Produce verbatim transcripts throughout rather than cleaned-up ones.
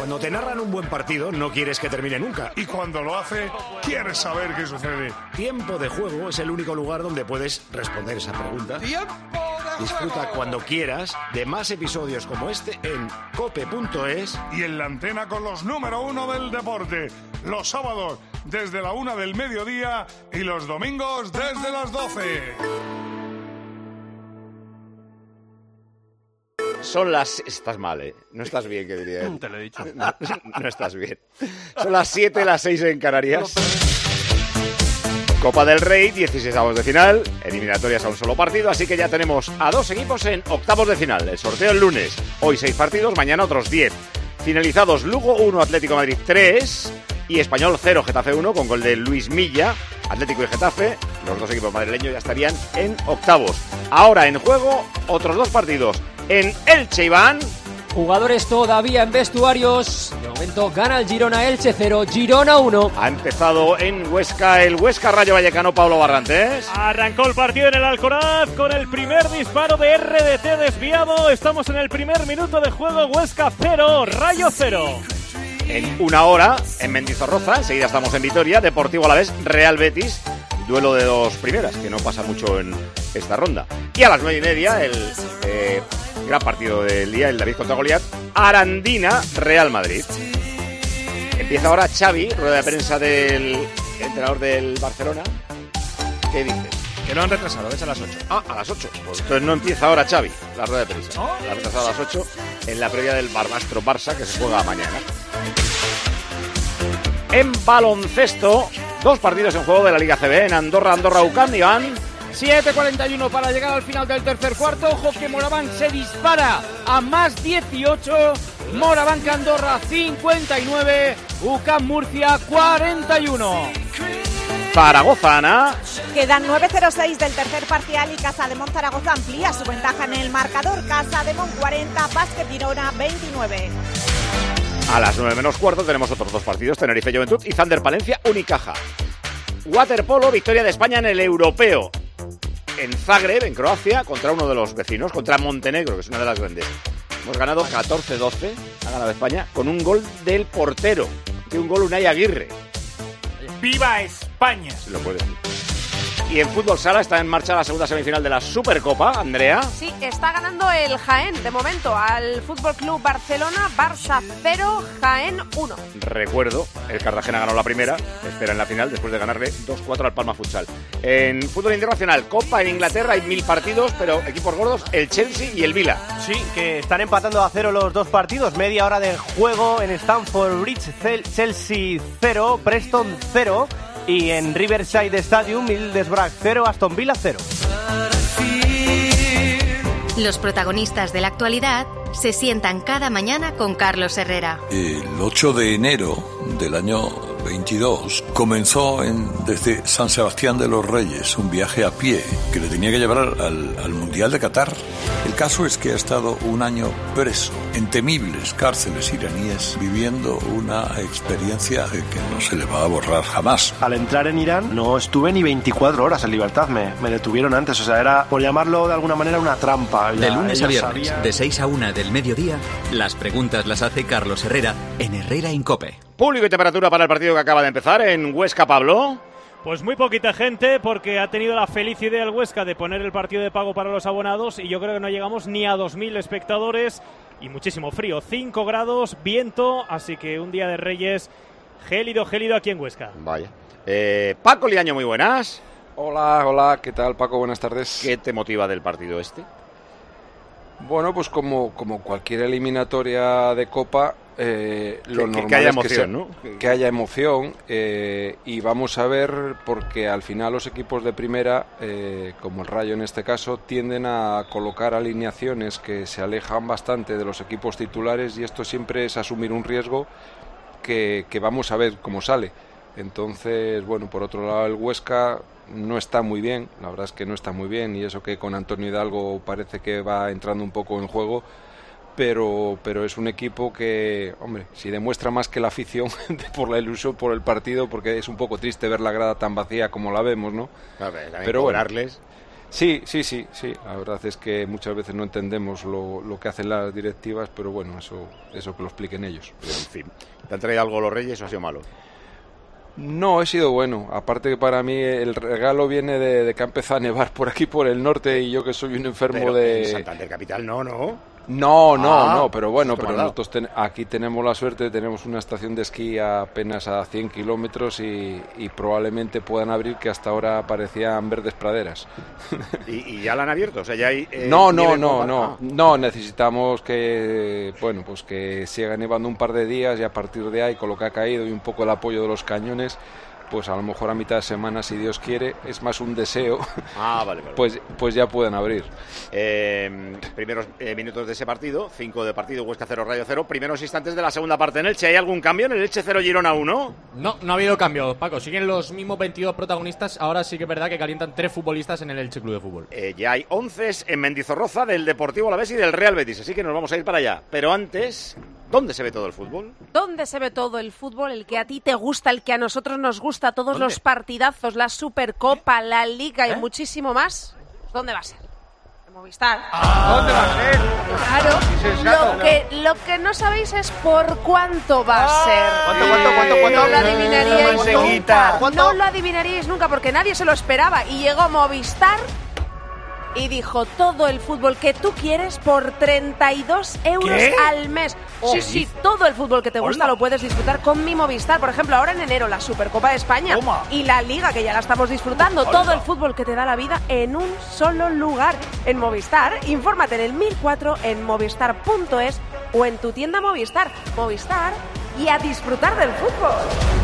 Cuando te narran un buen partido, no quieres que termine nunca. Y cuando lo hace, quieres saber qué sucede. Tiempo de Juego es el único lugar donde puedes responder esa pregunta. ¡Tiempo de Disfruta juego! cuando quieras de más episodios como este en cope punto es. Y en la antena con los número uno del deporte. Los sábados desde la una del mediodía y los domingos desde las doce. Son las... Estás mal, ¿eh? No estás bien, que diría él. Te lo he dicho. No, no estás bien. Son las siete, las seis en Canarias. Copa del Rey, dieciséisavos de final. Eliminatorias a un solo partido, así que ya tenemos a dos equipos en octavos de final. El sorteo el lunes. Hoy seis partidos, mañana otros diez. Finalizados Lugo uno, Atlético de Madrid tres y Español cero, Getafe uno, con gol de Luis Milla. Atlético y Getafe, los dos equipos madrileños ya estarían en octavos. Ahora en juego otros dos partidos. En Elche, Iván. Jugadores todavía en vestuarios. De momento gana el Girona Elche cero, Girona uno. Ha empezado en Huesca el Huesca Rayo Vallecano, Pablo Barrantes. Arrancó el partido en el Alcoraz con el primer disparo de R D T desviado. Estamos en el primer minuto de juego. Huesca cero, Rayo cero. En una hora en Mendizorroza, enseguida estamos en Vitoria. Deportivo Alavés, Real Betis. Duelo de dos primeras, que no pasa mucho en esta ronda. Y a las nueve y media el eh, gran partido del día, el David contra Goliat. Arandina, Real Madrid. Empieza ahora Xavi, rueda de prensa del entrenador del Barcelona. ¿Qué dices? Que lo han retrasado, es a las ocho. Ah, a las ocho. Pues entonces no empieza ahora Xavi, la rueda de prensa. La ha retrasado a las ocho en la previa del Barbastro Barça, que se juega mañana. En baloncesto, dos partidos en juego de la Liga C B. En Andorra, Andorra U C A M, Iván. siete cuarenta y uno para llegar al final del tercer cuarto. Ojo que Moraván se dispara a más dieciocho. Moraván Andorra cincuenta y nueve. U C A M Murcia cuarenta y uno. Zaragoza, Ana. Quedan nueve cero seis del tercer parcial y Casademont Zaragoza amplía su ventaja en el marcador. Casademont cuarenta, Básquet Girona veintinueve. A las nueve menos cuarto tenemos otros dos partidos, Tenerife Juventud y Zander Palencia Unicaja. Waterpolo, victoria de España en el Europeo. En Zagreb, en Croacia, contra uno de los vecinos, contra Montenegro, que es una de las grandes. Hemos ganado catorce doce, ha ganado España, con un gol del portero. Que un gol Unai Aguirre. ¡Viva España! Se lo puede decir. Y en fútbol sala está en marcha la segunda semifinal de la Supercopa, Andrea. Sí, está ganando el Jaén, de momento, al Fútbol Club Barcelona, Barça cero, Jaén uno. Recuerdo, el Cartagena ganó la primera, espera en la final, después de ganarle dos cuatro al Palma Futsal. En fútbol internacional, Copa en Inglaterra, hay mil partidos, pero equipos gordos, el Chelsea y el Vila. Sí, que están empatando a cero los dos partidos, media hora de juego en Stamford Bridge, Chelsea cero, Preston cero. Y en Riverside Stadium, Middlesbrough cero, Aston Villa cero. Los protagonistas de la actualidad se sientan cada mañana con Carlos Herrera. El ocho de enero del año veintidós comenzó en, desde San Sebastián de los Reyes un viaje a pie que le tenía que llevar al, al Mundial de Qatar. El caso es que ha estado un año preso en temibles cárceles iraníes viviendo una experiencia que no se le va a borrar jamás. Al entrar en Irán no estuve ni veinticuatro horas en libertad, me, me detuvieron antes, o sea, era, por llamarlo de alguna manera, una trampa. De lunes a viernes, sabían... de seis a una del mediodía, las preguntas las hace Carlos Herrera en Herrera en COPE. Público y temperatura para el partido que acaba de empezar en Huesca, Pablo. Pues muy poquita gente, porque ha tenido la feliz idea el Huesca de poner el partido de pago para los abonados y yo creo que no llegamos ni a dos mil espectadores y muchísimo frío, cinco grados, viento, así que un día de Reyes gélido, gélido aquí en Huesca. Vaya. Eh, Paco Liaño, muy buenas. Hola, hola, ¿qué tal, Paco? Buenas tardes. ¿Qué te motiva del partido este? Bueno, pues como, como cualquier eliminatoria de Copa, eh, lo que, normal que haya es emoción, que, sea, ¿no? que haya emoción eh, y vamos a ver, porque al final los equipos de primera, eh, como el Rayo en este caso, tienden a colocar alineaciones que se alejan bastante de los equipos titulares y esto siempre es asumir un riesgo que, que vamos a ver cómo sale. Entonces, bueno, por otro lado el Huesca no está muy bien, la verdad es que no está muy bien y eso que con Antonio Hidalgo parece que va entrando un poco en juego, pero pero es un equipo que, hombre, si demuestra más que la afición por la ilusión por el partido, porque es un poco triste ver la grada tan vacía como la vemos, ¿no? A ver, pero bueno, Sí, sí, sí, sí. La verdad es que muchas veces no entendemos lo, lo que hacen las directivas, pero bueno, eso, eso que lo expliquen ellos. Pero, en fin, ¿te han traído algo los Reyes o ha sido malo? No, he sido bueno. Aparte que para mí el regalo viene de, de que ha empezado a nevar por aquí, por el norte, y yo que soy un enfermo pero de... en Santander Capital no, ¿no? No, no, ah, no, pero bueno, pero mandado. nosotros ten, aquí tenemos la suerte, tenemos una estación de esquí apenas a cien kilómetros y, y probablemente puedan abrir, que hasta ahora parecían verdes praderas. ¿Y, y ya la han abierto? O sea, ya hay... Eh, no, no, nieve no, como- no, ah. no, necesitamos que, bueno, pues que siga nevando un par de días y a partir de ahí, con lo que ha caído y un poco el apoyo de los cañones, pues a lo mejor a mitad de semana, si Dios quiere, es más un deseo, Ah, vale, vale. pues, pues ya pueden abrir. Eh, primeros eh, minutos de ese partido, cinco de partido, Huesca cero, Rayo cero. Primeros instantes de la segunda parte en Elche. ¿Hay algún cambio en el Elche cero, Girona uno? No, no ha habido cambio, Paco. Siguen los mismos veintidós protagonistas. Ahora sí que es verdad que calientan tres futbolistas en el Elche Club de Fútbol. Eh, ya hay once en Mendizorroza del Deportivo Alavés y del Real Betis, así que nos vamos a ir para allá. Pero antes, ¿dónde se ve todo el fútbol? ¿Dónde se ve todo el fútbol? El que a ti te gusta, el que a nosotros nos gusta, todos ¿Dónde? los partidazos, la Supercopa, la Liga y muchísimo más. ¿Dónde va a ser? En Movistar. ¿Dónde va a ser? Claro. Insensato, Lo que, lo que no sabéis es por cuánto va a ser. ¿Cuánto, cuánto, cuánto, cuánto? No lo adivinaríais Mantequita. nunca. No lo adivinaríais nunca porque nadie se lo esperaba. Y llegó Movistar y dijo todo el fútbol que tú quieres por treinta y dos euros ¿Qué? al mes. Sí, sí, todo el fútbol que te gusta lo puedes disfrutar con mi Movistar. Por ejemplo, ahora en enero la Supercopa de España Toma. y la Liga, que ya la estamos disfrutando. Todo el fútbol que te da la vida en un solo lugar. En Movistar, infórmate en el mil cuatro en movistar punto es o en tu tienda Movistar. Movistar y a disfrutar del fútbol.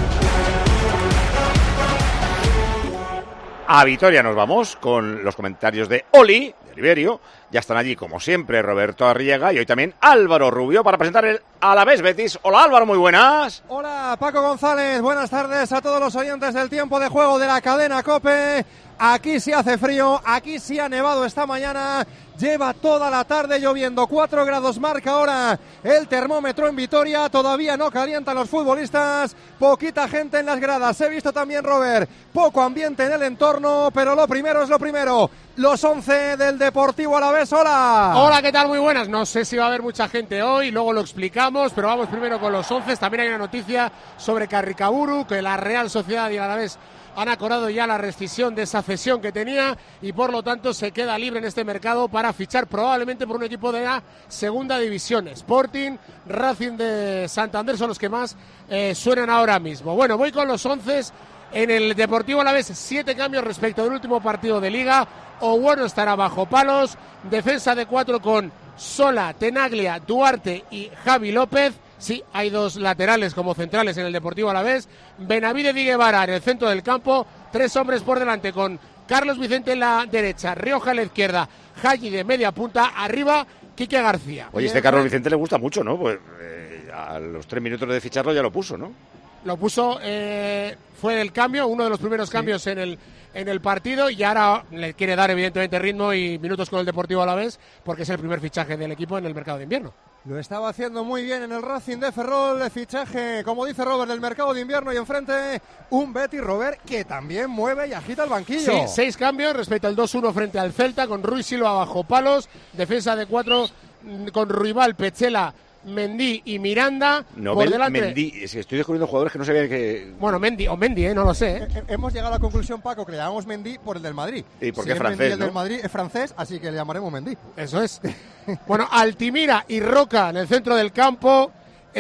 A Vitoria nos vamos con los comentarios de Oli, de Oliverio. Ya están allí, como siempre, Roberto Arriaga y hoy también Álvaro Rubio para presentar el Alavés Betis. Hola Álvaro, muy buenas. Hola Paco González, buenas tardes a todos los oyentes del tiempo de juego de la cadena COPE. Aquí sí hace frío, aquí sí ha nevado esta mañana. Lleva toda la tarde lloviendo, cuatro grados marca ahora el termómetro en Vitoria, todavía no calientan los futbolistas, poquita gente en las gradas, he visto también Robert, poco ambiente en el entorno, pero lo primero es lo primero, los once del Deportivo Alavés, hola. Hola, ¿qué tal? Muy buenas, no sé si va a haber mucha gente hoy, luego lo explicamos, pero vamos primero con los once, también hay una noticia sobre Carricaburu, que la Real Sociedad y el Alavés han acordado ya la rescisión de esa cesión que tenía y por lo tanto se queda libre en este mercado para fichar probablemente por un equipo de la segunda división. Sporting, Racing de Santander son los que más eh, suenan ahora mismo. Bueno, voy con los once. En el Deportivo Alavés, siete cambios respecto del último partido de Liga. Oguano estará bajo palos. Defensa de cuatro con Sola, Tenaglia, Duarte y Javi López. Sí, hay dos laterales como centrales en el Deportivo Alavés. Benavide Di Guevara en el centro del campo. Tres hombres por delante con Carlos Vicente en la derecha, Rioja en la izquierda, Haji de media punta, arriba Quique García. Oye, este Carlos Vicente le gusta mucho, ¿no? Pues eh, a los tres minutos de ficharlo ya lo puso, ¿no? Lo puso, eh, fue el cambio, uno de los primeros cambios en el en el partido y ahora le quiere dar evidentemente ritmo y minutos con el Deportivo Alavés porque es el primer fichaje del equipo en el mercado de invierno. Lo estaba haciendo muy bien en el Racing de Ferrol, el fichaje, como dice Robert, del mercado de invierno y enfrente un Betis Robert que también mueve y agita el banquillo. Sí, seis cambios respecto al dos uno frente al Celta con Ruiz Silva bajo palos, defensa de cuatro con Ruibal, Pechela, Mendy y Miranda. No, por Mel, delante. Mendy, estoy descubriendo jugadores que no sabía que... Bueno, Mendy o Mendy, ¿eh? No lo sé. ¿eh? Hemos llegado a la conclusión, Paco, que le llamamos Mendy por el del Madrid. ¿Y por si qué es francés, Mendy, el no? del Madrid es francés, así que le llamaremos Mendy. Eso es. Bueno, Altimira y Roca en el centro del campo.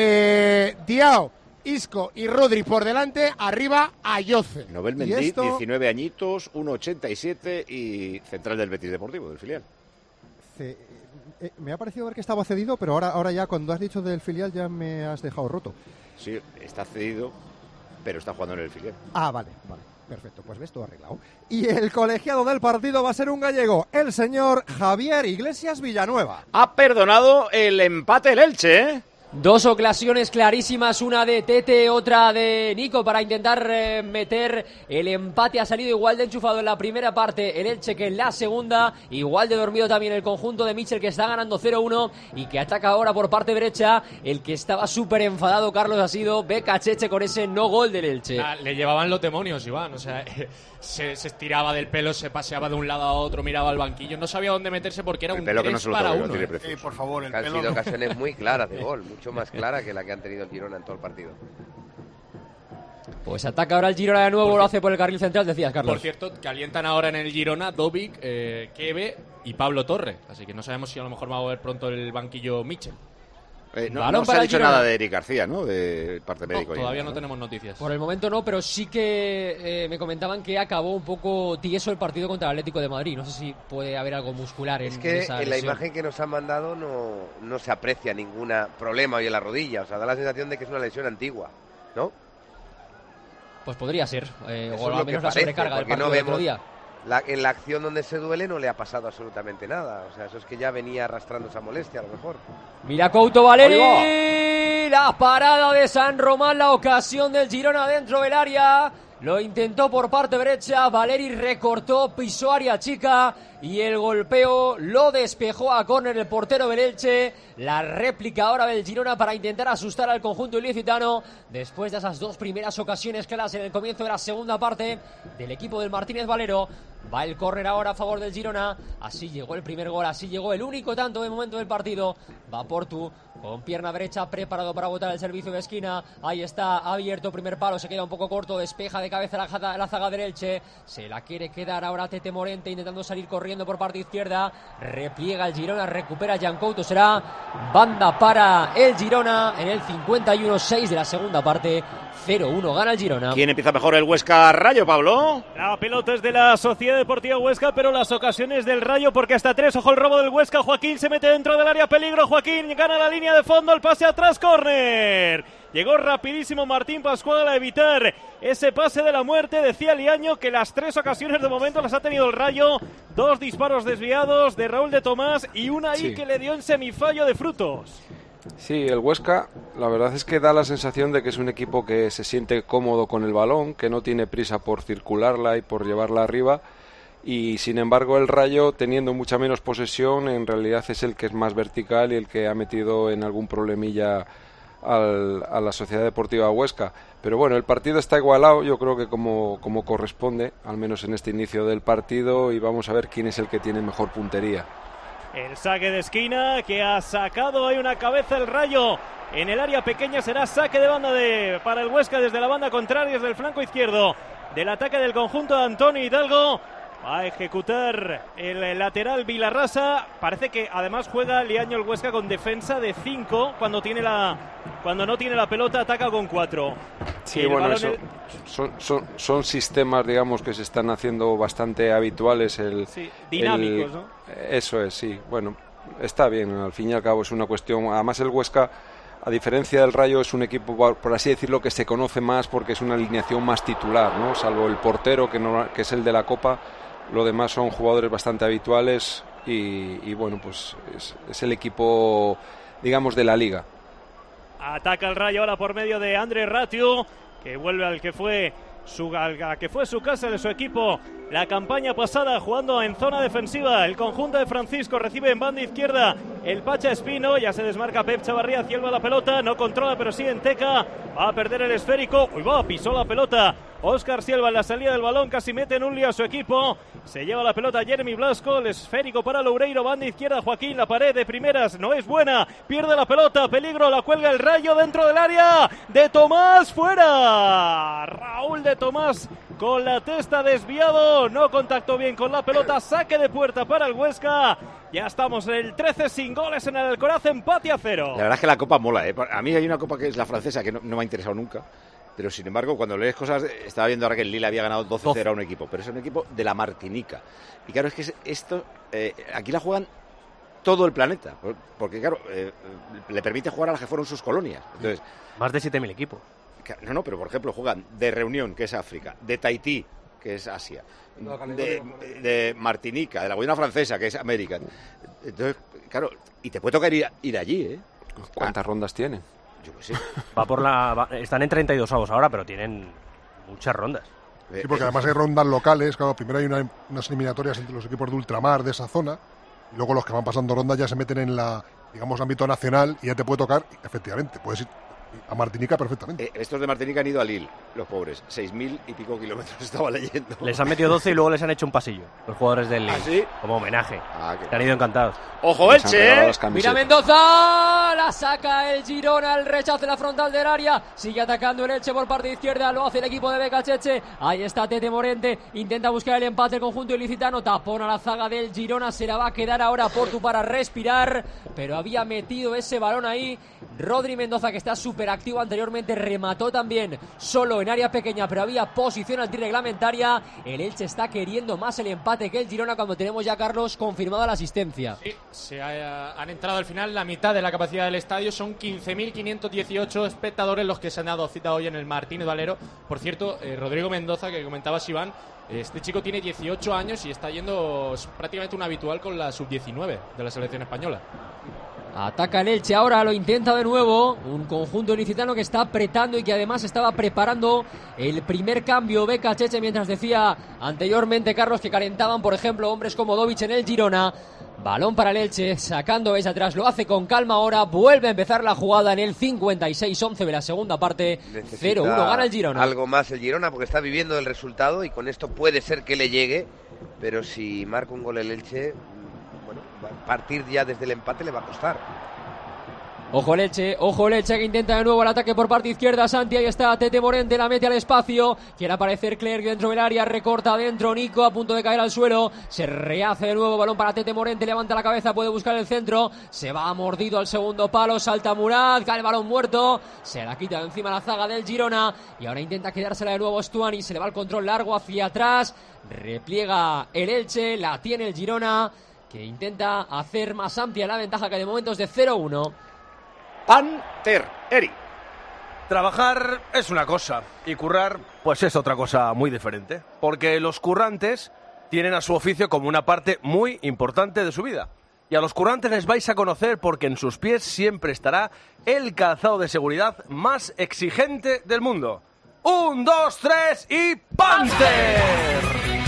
Eh, Diao, Isco y Rodri por delante. Arriba, Ayoce. Nobel ¿Y Mendy, esto? diecinueve añitos, uno ochenta y siete y central del Betis Deportivo, del filial. Ce- eh, me ha parecido ver que estaba cedido, pero ahora, ahora ya cuando has dicho del filial ya me has dejado roto. Sí, está cedido, pero está jugando en el filial. Ah, vale, vale. Perfecto, pues ves todo arreglado. Y el colegiado del partido va a ser un gallego, el señor Javier Iglesias Villanueva. Ha perdonado el empate el Elche, ¿eh? Dos ocasiones clarísimas, una de Tete, otra de Nico para intentar eh, meter el empate. Ha salido igual de enchufado en la primera parte el Elche que en la segunda, igual de dormido también el conjunto de Michel, que está ganando cero uno y que ataca ahora por parte derecha. El que estaba súper enfadado, Carlos, ha sido Becacheche con ese no gol del Elche. Ah, le llevaban los demonios, Iván, o sea, se, se estiraba del pelo, se paseaba de un lado a otro, miraba al banquillo, no sabía dónde meterse porque era el un tres no para uno. Sí, por favor, el que han pelo sido no. Ocasiones muy claras de gol, mucho más clara que la que han tenido el Girona en todo el partido. Pues ataca ahora el Girona de nuevo, por lo hace por el carril central, decías, Carlos. Por cierto, calientan ahora en el Girona Dovic, eh, Kebe y Pablo Torre, así que no sabemos si a lo mejor va a mover pronto el banquillo Michel. Eh, no no se ha dicho Girona. Nada de Eric García, ¿no? De parte médico. No, todavía no, no tenemos noticias. Por el momento no, pero sí que eh, me comentaban que acabó un poco tieso el partido contra el Atlético de Madrid. No sé si puede haber algo muscular en, es que en esa en lesión. La imagen que nos han mandado no, no se aprecia ningún problema hoy en la rodilla. O sea, da la sensación de que es una lesión antigua, ¿no? Pues podría ser. Eh, o al menos la parece, sobrecarga del partido no del otro día. La, en la acción donde se duele no le ha pasado absolutamente nada. O sea, eso es que ya venía arrastrando esa molestia a lo mejor. Mira Couto Valeri, la parada de San Román, la ocasión del Girona dentro del área. Lo intentó por parte derecha, Valeri recortó, pisó área chica y el golpeo lo despejó a córner el portero del Elche. La réplica ahora del Girona para intentar asustar al conjunto ilicitano después de esas dos primeras ocasiones claras en el comienzo de la segunda parte del equipo del Martínez Valero. Va el córner ahora a favor del Girona. Así llegó el primer gol, así llegó el único tanto de momento del partido. Va Portu con pierna derecha preparado para botar el servicio de esquina. Ahí está, abierto, primer palo, se queda un poco corto, despeja de cabeza la, la zaga del Elche. Se la quiere quedar ahora Tete Morente intentando salir corriendo por parte izquierda. Repliega el Girona, recupera Jan Couto. Será banda para el Girona en el cincuenta y uno seis de la segunda parte. cero uno gana el Girona. ¿Quién empieza mejor, el Huesca Rayo, Pablo? La pelota es de la Sociedad Deportiva Huesca, pero las ocasiones del Rayo, porque hasta tres. Ojo el robo del Huesca. Joaquín se mete dentro del área, peligro. Joaquín gana la línea de fondo, el pase atrás, córner. Llegó rapidísimo Martín Pascual a evitar ese pase de la muerte. Decía Liaño que las tres ocasiones de momento las ha tenido el Rayo. Dos disparos desviados de Raúl de Tomás y una ahí sí. que le dio en semifallo de Frutos. Sí, el Huesca, la verdad es que da la sensación de que es un equipo que se siente cómodo con el balón, que no tiene prisa por circularla y por llevarla arriba. Y sin embargo el Rayo, teniendo mucha menos posesión, en realidad es el que es más vertical y el que ha metido en algún problemilla al, a la Sociedad Deportiva Huesca. Pero bueno, el partido está igualado, yo creo que como, como corresponde, al menos en este inicio del partido, y vamos a ver quién es el que tiene mejor puntería. El saque de esquina que ha sacado ahí una cabeza el Rayo en el área pequeña. Será saque de banda de, para el Huesca desde la banda contraria, desde el flanco izquierdo del ataque del conjunto de Antonio Hidalgo. Va a ejecutar el lateral Vilarrasa. Parece que además juega Liaño el Huesca con defensa de cinco. Cuando tiene la cuando no tiene la pelota ataca con cuatro. Sí, bueno, eso, el... son, son, son sistemas, digamos, que se están haciendo bastante habituales. El, sí, dinámicos, el, ¿no? Eso es, sí. Bueno, está bien, al fin y al cabo es una cuestión. Además el Huesca, a diferencia del Rayo, es un equipo, por así decirlo, que se conoce más porque es una alineación más titular, ¿no? Salvo el portero, que, no, que es el de la Copa. Lo demás son jugadores bastante habituales y, y bueno, pues es, es el equipo, digamos, de la Liga. Ataca el Rayo ahora por medio de André Ratiu, que vuelve al que fue su, al que fue su casa de su equipo la campaña pasada, jugando en zona defensiva. El conjunto de Francisco recibe en banda izquierda el Pacha Espino. Ya se desmarca Pep Chavarría, cielva la pelota, no controla pero sigue en teca. Va a perder el esférico. Uy, va, pisó la pelota Óscar Silva en la salida del balón, casi mete en un lío a su equipo. Se lleva la pelota Jeremy Blasco, el esférico para Loureiro, banda izquierda Joaquín, la pared de primeras no es buena, pierde la pelota, peligro, la cuelga el Rayo dentro del área de Tomás, fuera. Raúl de Tomás con la testa desviado, no contactó bien con la pelota, saque de puerta para el Huesca. Ya estamos en el trece sin goles en el Alcoraz, empate a cero. La verdad es que la Copa mola, ¿eh? A mí hay una Copa que es la francesa que no, no me ha interesado nunca. Pero sin embargo, cuando lees cosas, estaba viendo ahora que el Lille había ganado doce cero a un equipo, pero es un equipo de la Martinica. Y claro, es que esto, eh, aquí la juegan todo el planeta, porque claro, eh, le permite jugar a las que fueron sus colonias. Entonces, más de siete mil equipos. No, no, pero por ejemplo juegan de Reunión, que es África, de Tahití, que es Asia, de, de Martinica, de la Guayana Francesa, que es América. Entonces, claro, y te puede tocar ir, ir allí, ¿eh? ¿Cuántas ah. rondas tienen? Yo qué sé. Va por la, va, están en treinta y dos avos ahora, pero tienen muchas rondas. Sí, porque además hay rondas locales. Claro, primero hay una, unas eliminatorias entre los equipos de ultramar de esa zona, y luego los que van pasando rondas ya se meten en la, digamos, ámbito nacional, y ya te puede tocar, efectivamente, puedes ir a Martinica perfectamente. Eh, estos de Martinica han ido a Lille, los pobres. Seis mil y pico kilómetros estaba leyendo. Les han metido doce y luego les han hecho un pasillo, los jugadores del Lille. ¿Ah, sí? Como homenaje. Ah, que han ido encantados. ¡Ojo, Elche! Mira Mendoza, la saca el Girona, el rechazo en la frontal del área. Sigue atacando el Elche por parte izquierda, lo hace el equipo de Becacheche. Ahí está Tete Morente, intenta buscar el empate el conjunto ilicitano. Tapón a la zaga del Girona, se la va a quedar ahora Portu para respirar, pero había metido ese balón ahí. Rodri Mendoza, que está súper activo anteriormente, remató también solo en área pequeña, pero había posición antirreglamentaria. El Elche está queriendo más el empate que el Girona cuando tenemos ya, Carlos, confirmada la asistencia. Sí, se ha, han entrado al final la mitad de la capacidad del estadio, son quince mil quinientos dieciocho espectadores los que se han dado cita hoy en el Martínez Valero. Por cierto, eh, Rodrigo Mendoza, que comentabas, Iván, este chico tiene dieciocho años y está yendo prácticamente un habitual con la sub diecinueve de la selección española. Ataca el Elche ahora, lo intenta de nuevo. Un conjunto ilicitano que está apretando y que además estaba preparando el primer cambio. Becacheche, mientras decía anteriormente, Carlos, que calentaban, por ejemplo, hombres como Dovic en el Girona. Balón para el Elche, sacando desde atrás, lo hace con calma ahora. Vuelve a empezar la jugada en el cincuenta y seis once de la segunda parte. cero uno gana el Girona. Algo más el Girona porque está viviendo el resultado y con esto puede ser que le llegue. Pero si marca un gol el Elche, bueno, partir ya desde el empate le va a costar. Ojo el Elche, ojo el Elche que intenta de nuevo el ataque por parte izquierda. Santi, ahí está Tete Morente, la mete al espacio. Quiere aparecer Clerc dentro del área, recorta adentro Nico, a punto de caer al suelo. Se rehace de nuevo, balón para Tete Morente, levanta la cabeza, puede buscar el centro. Se va mordido al segundo palo, salta Murat, cae el balón muerto. Se la quita de encima la zaga del Girona y ahora intenta quedársela de nuevo Stuani. Se le va el control largo hacia atrás. Repliega el Elche, la tiene el Girona, que intenta hacer más amplia la ventaja, que de momento es de cero uno. Panther, Eri. Trabajar es una cosa y currar pues es otra cosa muy diferente, porque los currantes tienen a su oficio como una parte muy importante de su vida. Y a los currantes les vais a conocer porque en sus pies siempre estará el calzado de seguridad más exigente del mundo. Un, dos, tres y ¡Panther!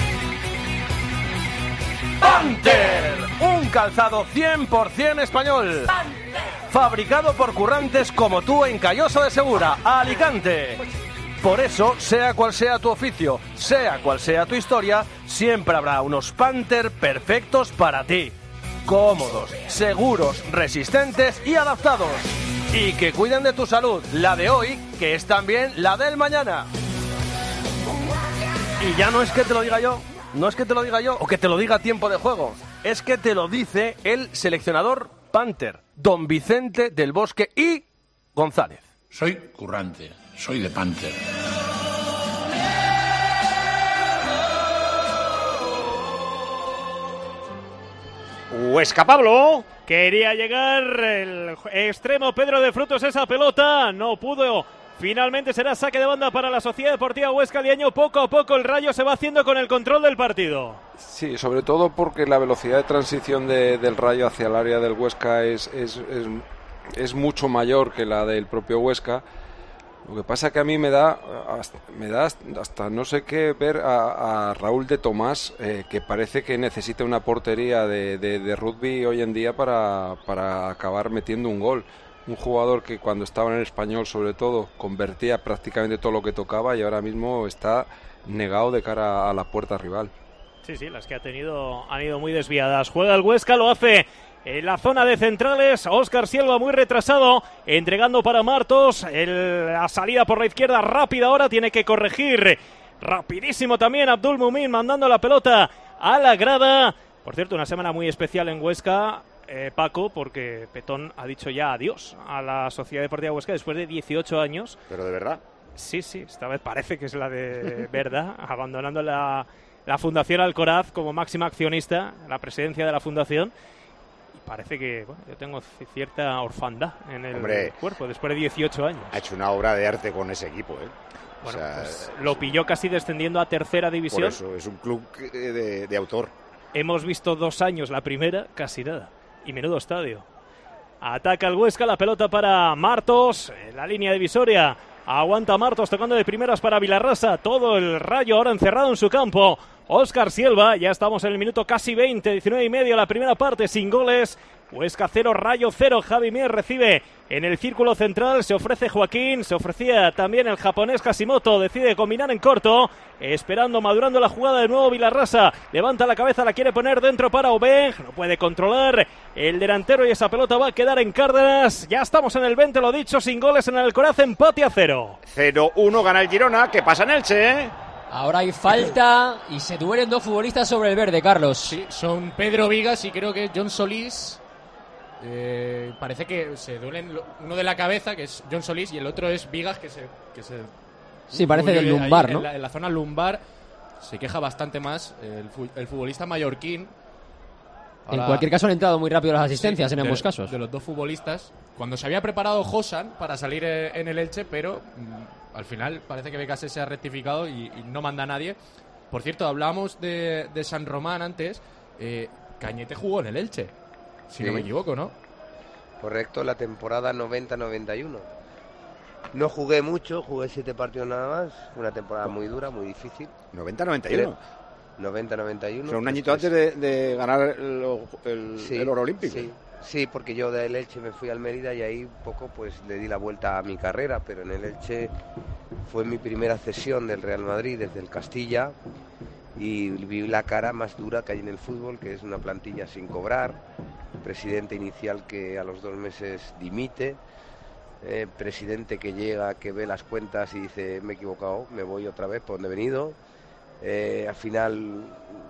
¡Panther! Un calzado cien por ciento español. ¡Panther! Fabricado por currantes como tú en Calloso de Segura, Alicante. Por eso, sea cual sea tu oficio, sea cual sea tu historia, siempre habrá unos Panther perfectos para ti. Cómodos, seguros, resistentes y adaptados. Y que cuiden de tu salud, la de hoy, que es también la del mañana. Y ya no es que te lo diga yo, no es que te lo diga yo o que te lo diga Tiempo de Juego, es que te lo dice el seleccionador Panther, don Vicente del Bosque y González. Soy currante, soy de Panther. Huesca, Pablo. Quería llegar el extremo Pedro de Frutos, esa pelota no pudo. Finalmente será saque de banda para la Sociedad Deportiva Huesca Liaño. Poco a poco el Rayo se va haciendo con el control del partido. Sí, sobre todo porque la velocidad de transición de, del Rayo hacia el área del Huesca es, es, es, es mucho mayor que la del propio Huesca. Lo que pasa que a mí me da hasta, me da hasta no sé qué ver a, a Raúl de Tomás, eh, que parece que necesita una portería de, de, de rugby hoy en día para, para acabar metiendo un gol. Un jugador que cuando estaba en el Español, sobre todo, convertía prácticamente todo lo que tocaba y ahora mismo está negado de cara a la puerta rival. Sí, sí, las que ha tenido han ido muy desviadas. Juega el Huesca, lo hace en la zona de centrales. Óscar Silva muy retrasado, entregando para Martos. El, la salida por la izquierda rápida ahora, tiene que corregir. Rapidísimo también Abdul Mumin, mandando la pelota a la grada. Por cierto, una semana muy especial en Huesca. Eh, Paco, porque Petón ha dicho ya adiós a la Sociedad Deportiva Huesca después de dieciocho años. ¿Pero de verdad? Sí, sí, esta vez parece que es la de verdad, abandonando la, la Fundación Alcoraz como máxima accionista, la presidencia de la Fundación. Y parece que, bueno, yo tengo cierta orfandad en el Hombre, cuerpo después de dieciocho años. Ha hecho una obra de arte con ese equipo, ¿eh? Bueno, o sea, pues lo pilló casi descendiendo a tercera división. Por eso, es un club de, de autor. Hemos visto dos años la primera, casi nada. Y menudo estadio. Ataca el Huesca, la pelota para Martos, en la línea divisoria. Aguanta Martos tocando de primeras para Vilarrasa. Todo el Rayo ahora encerrado en su campo. Óscar Silva, ya estamos en el minuto casi veinte, diecinueve y medio, la primera parte sin goles. Huesca cero, Rayo cero. Javi Mier recibe en el círculo central, se ofrece Joaquín, se ofrecía también el japonés Hashimoto, decide combinar en corto, esperando, madurando la jugada de nuevo Vilarrasa, levanta la cabeza, la quiere poner dentro para Obeng, no puede controlar el delantero y esa pelota va a quedar en Cárdenas. Ya estamos en el veinte, lo dicho, sin goles en el Alcoraz, empate a cero. cero uno gana el Girona, que pasa en Elche, ¿eh? Ahora hay falta y se duelen dos futbolistas sobre el verde, Carlos. Sí, son Pedro Vigas y creo que John Solís. Eh, parece que se duelen uno de la cabeza, que es John Solís, y el otro es Vigas, que se... Que se sí, parece del lumbar, ahí, ¿no? En la, en la zona lumbar se queja bastante más el, el futbolista mallorquín. Ahora, en cualquier caso han entrado muy rápido las asistencias, sí, en ambos de, casos. De los dos futbolistas, cuando se había preparado Josan para salir en el Elche, pero mmm, al final parece que Becasé se ha rectificado y, y no manda a nadie. Por cierto, hablábamos de, de San Román antes. eh, Cañete jugó en el Elche, si sí. no me equivoco, ¿no? Correcto, la temporada noventa noventa y uno. No jugué mucho, jugué siete partidos nada más. Fue una temporada muy dura, muy difícil. noventa noventa y uno. noventa noventa y uno. O sea, un añito antes de, de ganar el, el, sí, el oro olímpico. Sí, sí, porque yo del Elche me fui al Mérida y ahí un poco pues le di la vuelta a mi carrera, pero en el Elche fue mi primera cesión del Real Madrid desde el Castilla y vi la cara más dura que hay en el fútbol, que es una plantilla sin cobrar, presidente inicial que a los dos meses dimite, eh, presidente que llega, que ve las cuentas y dice me he equivocado, me voy otra vez por donde he venido. Eh, al final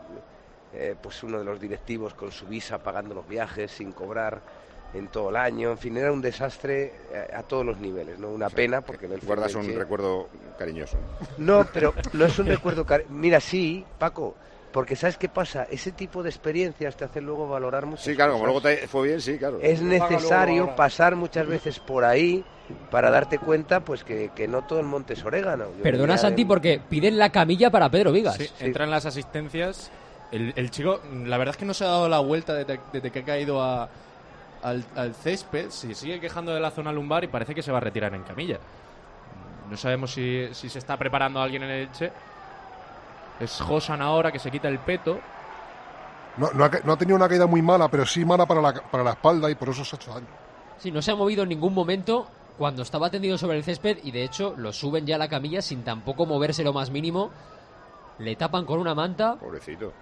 eh, pues uno de los directivos con su visa pagando los viajes sin cobrar en todo el año, en fin, era un desastre a, a todos los niveles, ¿no? Una o sea, pena porque en el guardas un que... recuerdo cariñoso. No, pero no es un recuerdo cariñoso. Mira, sí, Paco, porque ¿sabes qué pasa? Ese tipo de experiencias te hacen luego valorar mucho. Sí, claro, cosas. Como luego te fue bien, sí, claro. Es necesario pasar muchas veces por ahí para darte cuenta pues que, que no todo el monte es orégano. Yo Perdona, Santi, de... porque piden la camilla para Pedro Vigas. Sí, sí. Entran las asistencias. El, el chico, la verdad es que no se ha dado la vuelta desde, desde que ha caído a, al, al césped. Se sigue quejando de la zona lumbar y parece que se va a retirar en camilla. No sabemos si, si se está preparando a alguien en el Elche. Es Josan ahora que se quita el peto. No, no, ha, no ha tenido una caída muy mala, pero sí mala para la, para la espalda y por eso se ha hecho daño. Sí, no se ha movido en ningún momento cuando estaba tendido sobre el césped y de hecho lo suben ya a la camilla sin tampoco moverse lo más mínimo. Le tapan con una manta. Pobrecito.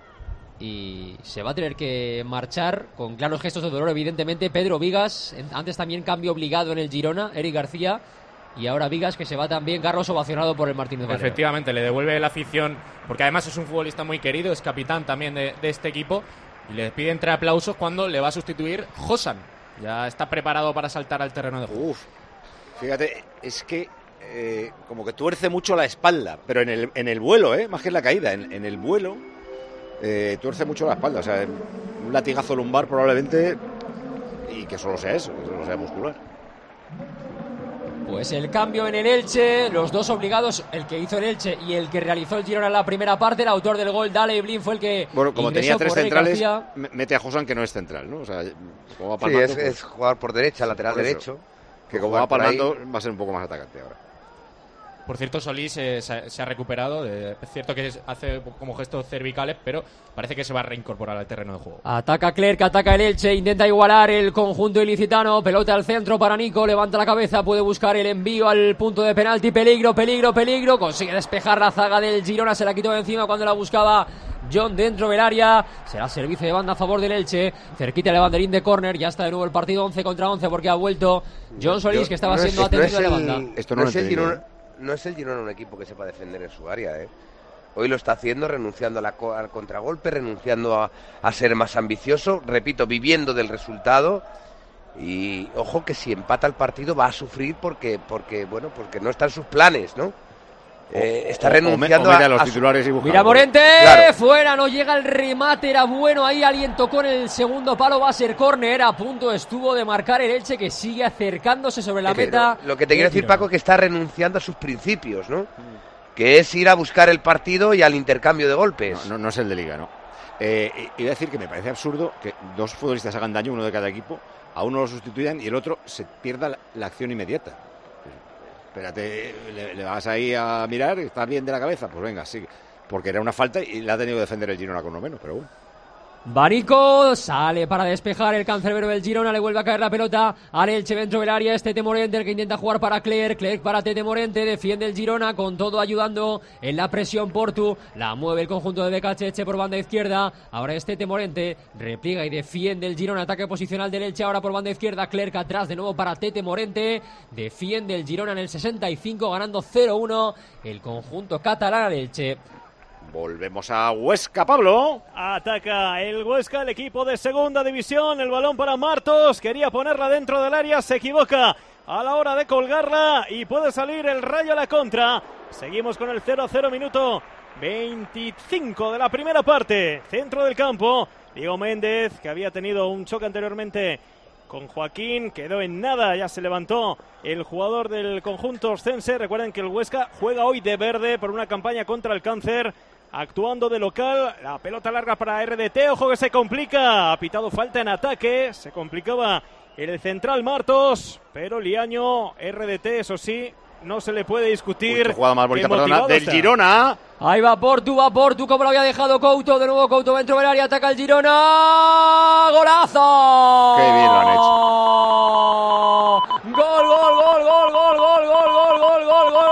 Y se va a tener que marchar con claros gestos de dolor, evidentemente. Pedro Vigas, antes también cambio obligado en el Girona, Eric García. Y ahora Vigas, que se va también, Carlos, ovacionado por el Martínez Valero. Efectivamente, le devuelve la afición, porque además es un futbolista muy querido, es capitán también de, de este equipo. Y le pide entre aplausos cuando le va a sustituir Josan. Ya está preparado para saltar al terreno de juego. Uf, fíjate, es que eh, como que tuerce mucho la espalda, pero en el, en el vuelo, ¿eh? Más que en la caída, en, en el vuelo eh, tuerce mucho la espalda. O sea, un latigazo lumbar probablemente, y que solo sea eso, que solo sea muscular. Pues el cambio en el Elche, los dos obligados, el que hizo el Elche y el que realizó el Girona en la primera parte, el autor del gol, Dale Blin, fue el que bueno, como tenía tres centrales, García. Mete a Josan, que no es central, ¿no? O sea, como va palmando, sí, es, pues, es jugar por derecha, lateral por derecho. Que como va palmando, va a ser un poco más atacante ahora. Por cierto, Solís eh, se, se ha recuperado. Eh, es cierto que hace como gestos cervicales, pero parece que se va a reincorporar al terreno de juego. Ataca Clerc, ataca el Elche, intenta igualar el conjunto ilicitano. Pelota al centro para Nico, levanta la cabeza, puede buscar el envío al punto de penalti. Peligro, peligro, peligro. Consigue despejar la zaga del Girona, se la quitó de encima cuando la buscaba John dentro del área. Será servicio de banda a favor del Elche. Cerquita el banderín de córner. Ya está de nuevo el partido once contra once porque ha vuelto John Solís, Yo, que estaba no siendo es, atendido no de banda. El, Esto no, no es el Girona. No es el Girona un equipo que sepa defender en su área, ¿eh? Hoy lo está haciendo, renunciando a la, al contragolpe, renunciando a, a ser más ambicioso, repito, viviendo del resultado. Y ojo que si empata el partido va a sufrir porque, porque bueno, porque no están sus planes, ¿no? Eh, está renunciando o, o me, o a, a los a titulares y Mira Morente, claro. Fuera, no llega el remate, era bueno, ahí alguien tocó en el segundo palo, va a ser córner, a punto estuvo de marcar el Elche, que sigue acercándose sobre la meta. Lo, lo que te quiero decir, Paco, es que está renunciando a sus principios, ¿no? Mm. Que es ir a buscar el partido y al intercambio de golpes. No, no, no es el de Liga, ¿no? Eh, iba a decir que me parece absurdo que dos futbolistas hagan daño, uno de cada equipo, a uno lo sustituyan y el otro se pierda la, la acción inmediata. Espérate, le, le vas ahí a mirar, está bien de la cabeza, pues venga, sí, porque era una falta y la ha tenido que defender el Girona con uno menos, pero bueno. Barico sale para despejar el cancerbero del Girona, le vuelve a caer la pelota al Elche dentro del área. Este Tete Morente, el que intenta jugar para Clerc, Clerc para Tete Morente, defiende el Girona con todo ayudando en la presión Portu, la mueve el conjunto de Becacheche por banda izquierda, ahora es Tete Morente, repliega y defiende el Girona, ataque posicional del Elche ahora por banda izquierda, Clerc atrás de nuevo para Tete Morente, defiende el Girona en el sesenta y cinco ganando cero uno el conjunto catalán al Elche. Volvemos a Huesca, Pablo. Ataca el Huesca, el equipo de segunda división. El balón para Martos. Quería ponerla dentro del área. Se equivoca a la hora de colgarla. Y puede salir el Rayo a la contra. Seguimos con el cero a cero, minuto veinticinco de la primera parte. Centro del campo. Diego Méndez, que había tenido un choque anteriormente con Joaquín, quedó en nada, ya se levantó el jugador del conjunto oscense. Recuerden que el Huesca juega hoy de verde por una campaña contra el cáncer, actuando de local. La pelota larga para R D T, ojo que se complica, ha pitado falta en ataque, se complicaba el central Martos, pero Liaño, R D T, eso sí, no se le puede discutir. Uy, jugada más bonita, perdona, del está. Girona. Ahí va Portu, va Portu, como lo había dejado Couto. De nuevo Couto dentro del área, ataca el Girona. ¡Golazo! ¡Qué bien lo han hecho! ¡Gol, gol, gol, gol, gol, gol, gol, gol, gol, gol, gol!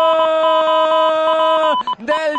¡Del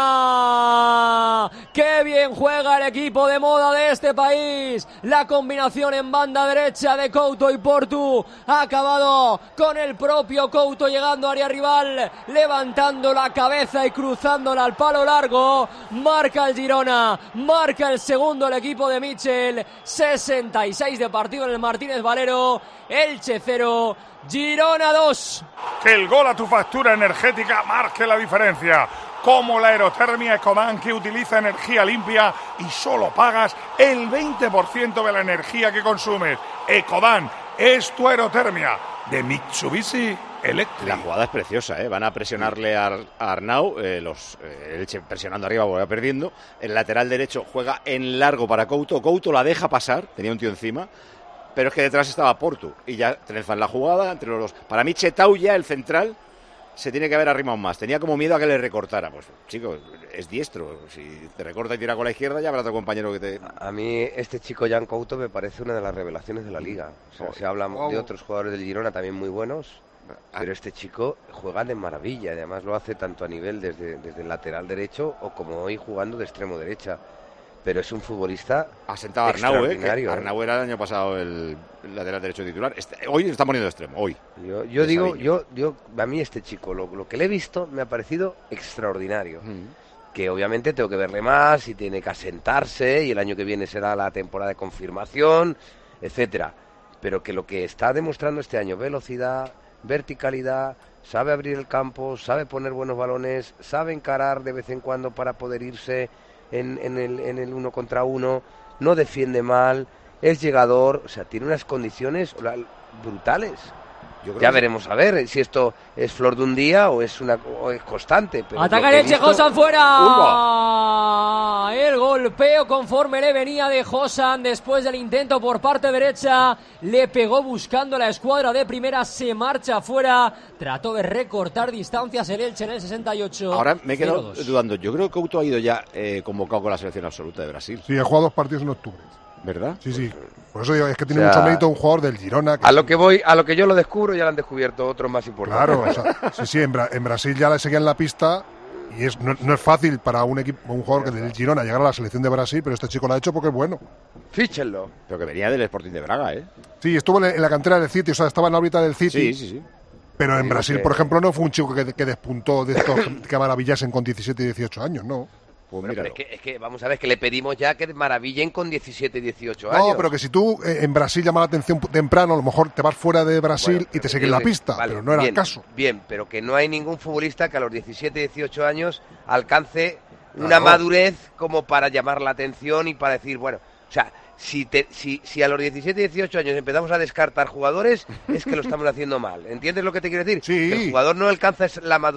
Girona! ¡Qué bien juega el equipo de moda de este país! La combinación en banda derecha de Couto y Portu ha acabado con el propio Couto llegando a área rival, levantando la cabeza y cruzándola al palo largo. Marca el Girona, marca el segundo el equipo de Michel. sesenta y seis de partido en el Martínez Valero. Elche cero, Girona dos. Que el gol a tu factura energética marque la diferencia. Como la aerotermia Ecodan, que utiliza energía limpia y solo pagas el veinte por ciento de la energía que consumes. Ecodan es tu aerotermia de Mitsubishi Electric. La jugada es preciosa, ¿eh? Van a presionarle a, a Arnau, eh, los eh, Elche presionando arriba, va perdiendo. El lateral derecho juega en largo para Couto. Couto la deja pasar, tenía un tío encima, pero es que detrás estaba Portu y ya trenzan la jugada entre los dos. Para mí Chetauya, el central, se tiene que haber arrimado más. Tenía como miedo a que le recortara. Pues, chico, es diestro. Si te recorta y tira con la izquierda, ya habrá otro compañero que te... A mí este chico Jan Couto me parece una de las revelaciones de la liga. O sea, oh, se habla oh. de otros jugadores del Girona también muy buenos, pero este chico juega de maravilla. Y además lo hace tanto a nivel desde, desde el lateral derecho o como hoy jugando de extremo derecha. Pero es un futbolista ha sentado a Arnau, ¿eh? Que Arnau era el año pasado el lateral derecho titular. Este, hoy está poniendo de extremo, hoy. Yo, yo digo, yo, yo, a mí este chico, lo, lo que le he visto me ha parecido extraordinario. Mm. Que obviamente tengo que verle más y tiene que asentarse y el año que viene será la temporada de confirmación, etcétera. Pero que lo que está demostrando este año, velocidad, verticalidad, sabe abrir el campo, sabe poner buenos balones, sabe encarar de vez en cuando para poder irse En, en, el, en el uno contra uno, no defiende mal, es llegador, o sea, tiene unas condiciones brutales. Yo creo ya que veremos a ver si esto es flor de un día o es una o es constante. Pero ataca el Elche, Josan fuera. El golpeo conforme le venía de Josan después del intento por parte derecha. Le pegó buscando la escuadra de primera, se marcha fuera. Trató de recortar distancias el Elche en el sesenta y ocho. Ahora me he quedado dudando. Yo creo que Couto ha ido ya eh, convocado con la selección absoluta de Brasil. Sí, ha jugado dos partidos en octubre. ¿Verdad? Sí, sí. Por eso digo, es que tiene o sea, mucho mérito un jugador del Girona. Que a lo que voy, a lo que yo lo descubro, ya lo han descubierto otros más importantes. Claro, o sea, sí, sí, en, Bra- en Brasil ya le seguían la pista y es no, no es fácil para un equipo, un jugador que del Girona llegar a la selección de Brasil, pero este chico lo ha hecho porque es bueno. Fíchenlo. Pero que venía del Sporting de Braga, ¿eh? Sí, estuvo en la cantera del City, o sea, estaba en la órbita del City. Sí, sí, sí. Pero en Brasil, que... por ejemplo, no fue un chico que, que despuntó de estos que maravillasen con diecisiete y dieciocho años, ¿no? Pues bueno, pero es, que, es que, vamos a ver, que le pedimos ya que maravillen con diecisiete y dieciocho años. No, pero que si tú eh, en Brasil llama la atención temprano, a lo mejor te vas fuera de Brasil bueno, y te siguen la pista, vale, pero no era bien, el caso. Bien, pero que no hay ningún futbolista que a los diecisiete y dieciocho años alcance una claro. madurez como para llamar la atención y para decir, bueno, o sea, si, te, si, si a los diecisiete y dieciocho años empezamos a descartar jugadores, es que lo estamos haciendo mal. ¿Entiendes lo que te quiero decir? Sí. Que el jugador no alcanza la madurez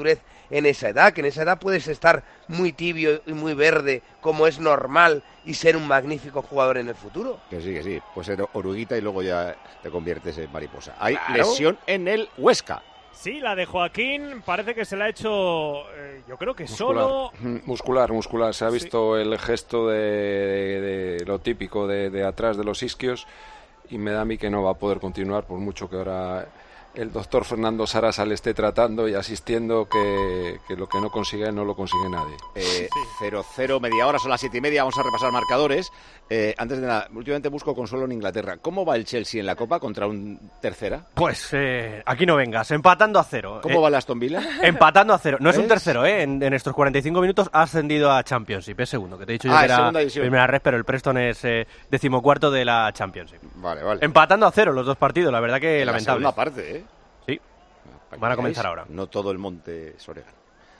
en esa edad, que en esa edad puedes estar muy tibio y muy verde, como es normal, y ser un magnífico jugador en el futuro. Que sí, que sí, pues ser oruguita y luego ya te conviertes en mariposa. Hay Claro. lesión en el Huesca. Sí, la de Joaquín parece que se la ha hecho, eh, yo creo que Muscular. solo... Muscular, muscular. Se ha visto el gesto de, de- de lo típico de, de atrás de los isquios y me da a mí que no va a poder continuar por mucho que ahora el doctor Fernando Sarasa le esté tratando y asistiendo, que, que lo que no consigue él no lo consigue nadie. Eh, cero cero, media hora, son las siete y media, vamos a repasar marcadores. Eh, antes de nada, últimamente busco consuelo en Inglaterra. ¿Cómo va el Chelsea en la Copa contra un tercera? Pues eh, aquí no vengas, empatando a cero. ¿Cómo Eh, va el Aston Villa? Empatando a cero. No es un ¿Ves? tercero, ¿eh? En, en estos cuarenta y cinco minutos ha ascendido a Championship, es segundo, que te he dicho yo Ah, que es era segunda división. primera red, pero el Preston es eh, decimocuarto de la Championship. Vale, vale. Empatando a cero los dos partidos, la verdad que En la lamentable. segunda parte, ¿eh? Sí. Para que Van a veáis, comenzar ahora. No todo el monte es orégano.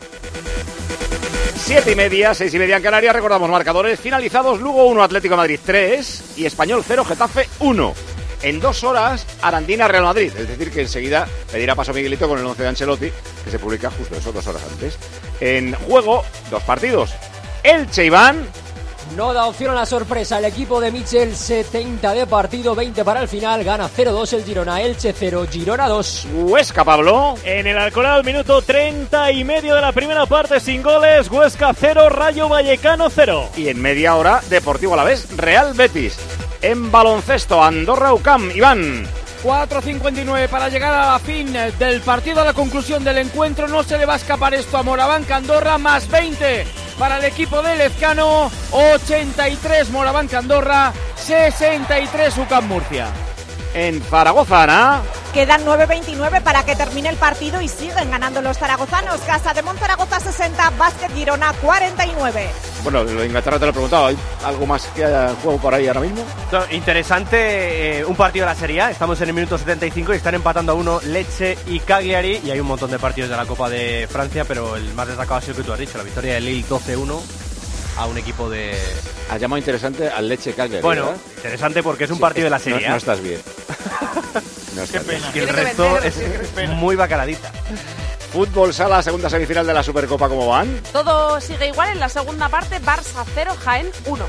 Siete y media, seis y media en Canarias. Recordamos marcadores finalizados. Lugo uno, Atlético de Madrid tres y Español cero, Getafe uno. En dos horas, Arandina Real Madrid. Es decir, que enseguida pedirá paso Miguelito con el once de Ancelotti, que se publica justo eso, dos horas antes. En juego, dos partidos. Elche, Iván. No da opción a la sorpresa. El equipo de Michel, setenta de partido, veinte para el final. Gana cero dos el Girona. Elche cero, Girona dos. Huesca, Pablo. En el Alcoraz, minuto treinta y medio de la primera parte, sin goles. Huesca cero, Rayo Vallecano cero. Y en media hora, Deportivo Alavés, Real Betis. En baloncesto, Andorra U C A M, Iván. cuatro cincuenta y nueve para llegar a la fin del partido, a la conclusión del encuentro. No se le va a escapar esto a Moraván Andorra, más veinte para el equipo de Lezcano, ochenta y tres Moraván Andorra, sesenta y tres U C A M Murcia. En Zaragoza, Ana. Quedan nueve veintinueve para que termine el partido y siguen ganando los zaragozanos. Casa de Monzaragoza sesenta, Básquet Girona cuarenta y nueve. Bueno, lo de Inglaterra te lo he preguntado. ¿Hay algo más que haya en juego por ahí ahora mismo? No, interesante, eh, un partido de la Serie A. Estamos en el minuto setenta y cinco y están empatando a uno Lecce y Cagliari. Y hay un montón de partidos de la Copa de Francia, pero el más destacado ha sido el que tú has dicho, la victoria de Lille doce uno a un equipo de... Has llamado interesante al Lecce Cagliari. Bueno, ¿verdad? interesante porque es un Sí, partido de la no- Serie A. No, estás bien. No estás bien. Y el resto es muy bacaladita. Fútbol Sala, segunda semifinal de la Supercopa, ¿cómo van? Todo sigue igual en la segunda parte, Barça cero, Jaén uno.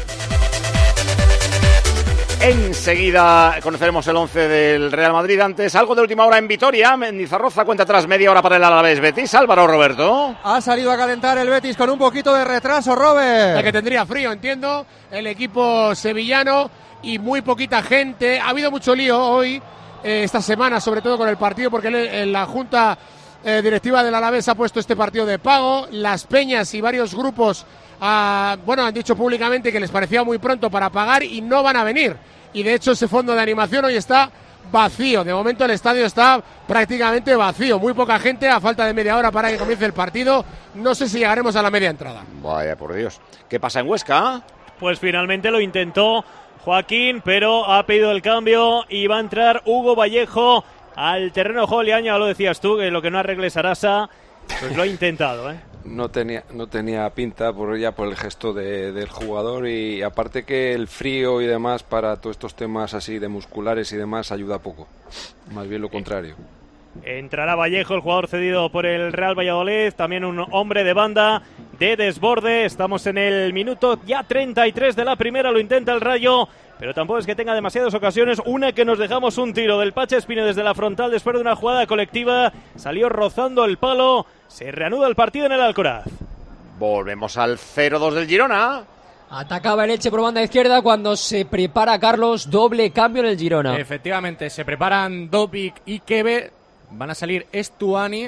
Enseguida conoceremos el once del Real Madrid. Antes, algo de última hora en Vitoria. Mendizorroza cuenta atrás, media hora para el Alavés Betis. Álvaro, Roberto. Ha salido a calentar el Betis con un poquito de retraso, Robert. La que tendría frío, entiendo, el equipo sevillano y muy poquita gente. Ha habido mucho lío hoy, eh, esta semana, sobre todo con el partido, porque en, en la Junta eh, Directiva del Alavés ha puesto este partido de pago. Las Peñas y varios grupos ah, bueno, han dicho públicamente que les parecía muy pronto para pagar y no van a venir. Y de hecho ese fondo de animación hoy está vacío. De momento el estadio está prácticamente vacío. Muy poca gente, a falta de media hora para que comience el partido. No sé si llegaremos a la media entrada. Vaya, por Dios. ¿Qué pasa en Huesca? Pues finalmente lo intentó Joaquín, pero ha pedido el cambio y va a entrar Hugo Vallejo al terreno de juego. Liaño, lo decías tú, que lo que no arregle Sarasa, pues lo ha intentado, ¿eh? No tenía, no tenía pinta por ya por el gesto de, del jugador, y aparte que el frío y demás para todos estos temas así de musculares y demás ayuda poco, más bien lo contrario. Entrará Vallejo, el jugador cedido por el Real Valladolid, también un hombre de banda de desborde. Estamos en el minuto ya treinta y tres de la primera, lo intenta el Rayo, pero tampoco es que tenga demasiadas ocasiones. Una que nos dejamos un tiro del Pache Espino desde la frontal después de una jugada colectiva, salió rozando el palo. Se reanuda el partido en el Alcoraz. Volvemos al cero dos del Girona. Atacaba el Elche por banda izquierda cuando se prepara Carlos, doble cambio en el Girona. Efectivamente, se preparan Dobic y Kebe, van a salir Estuani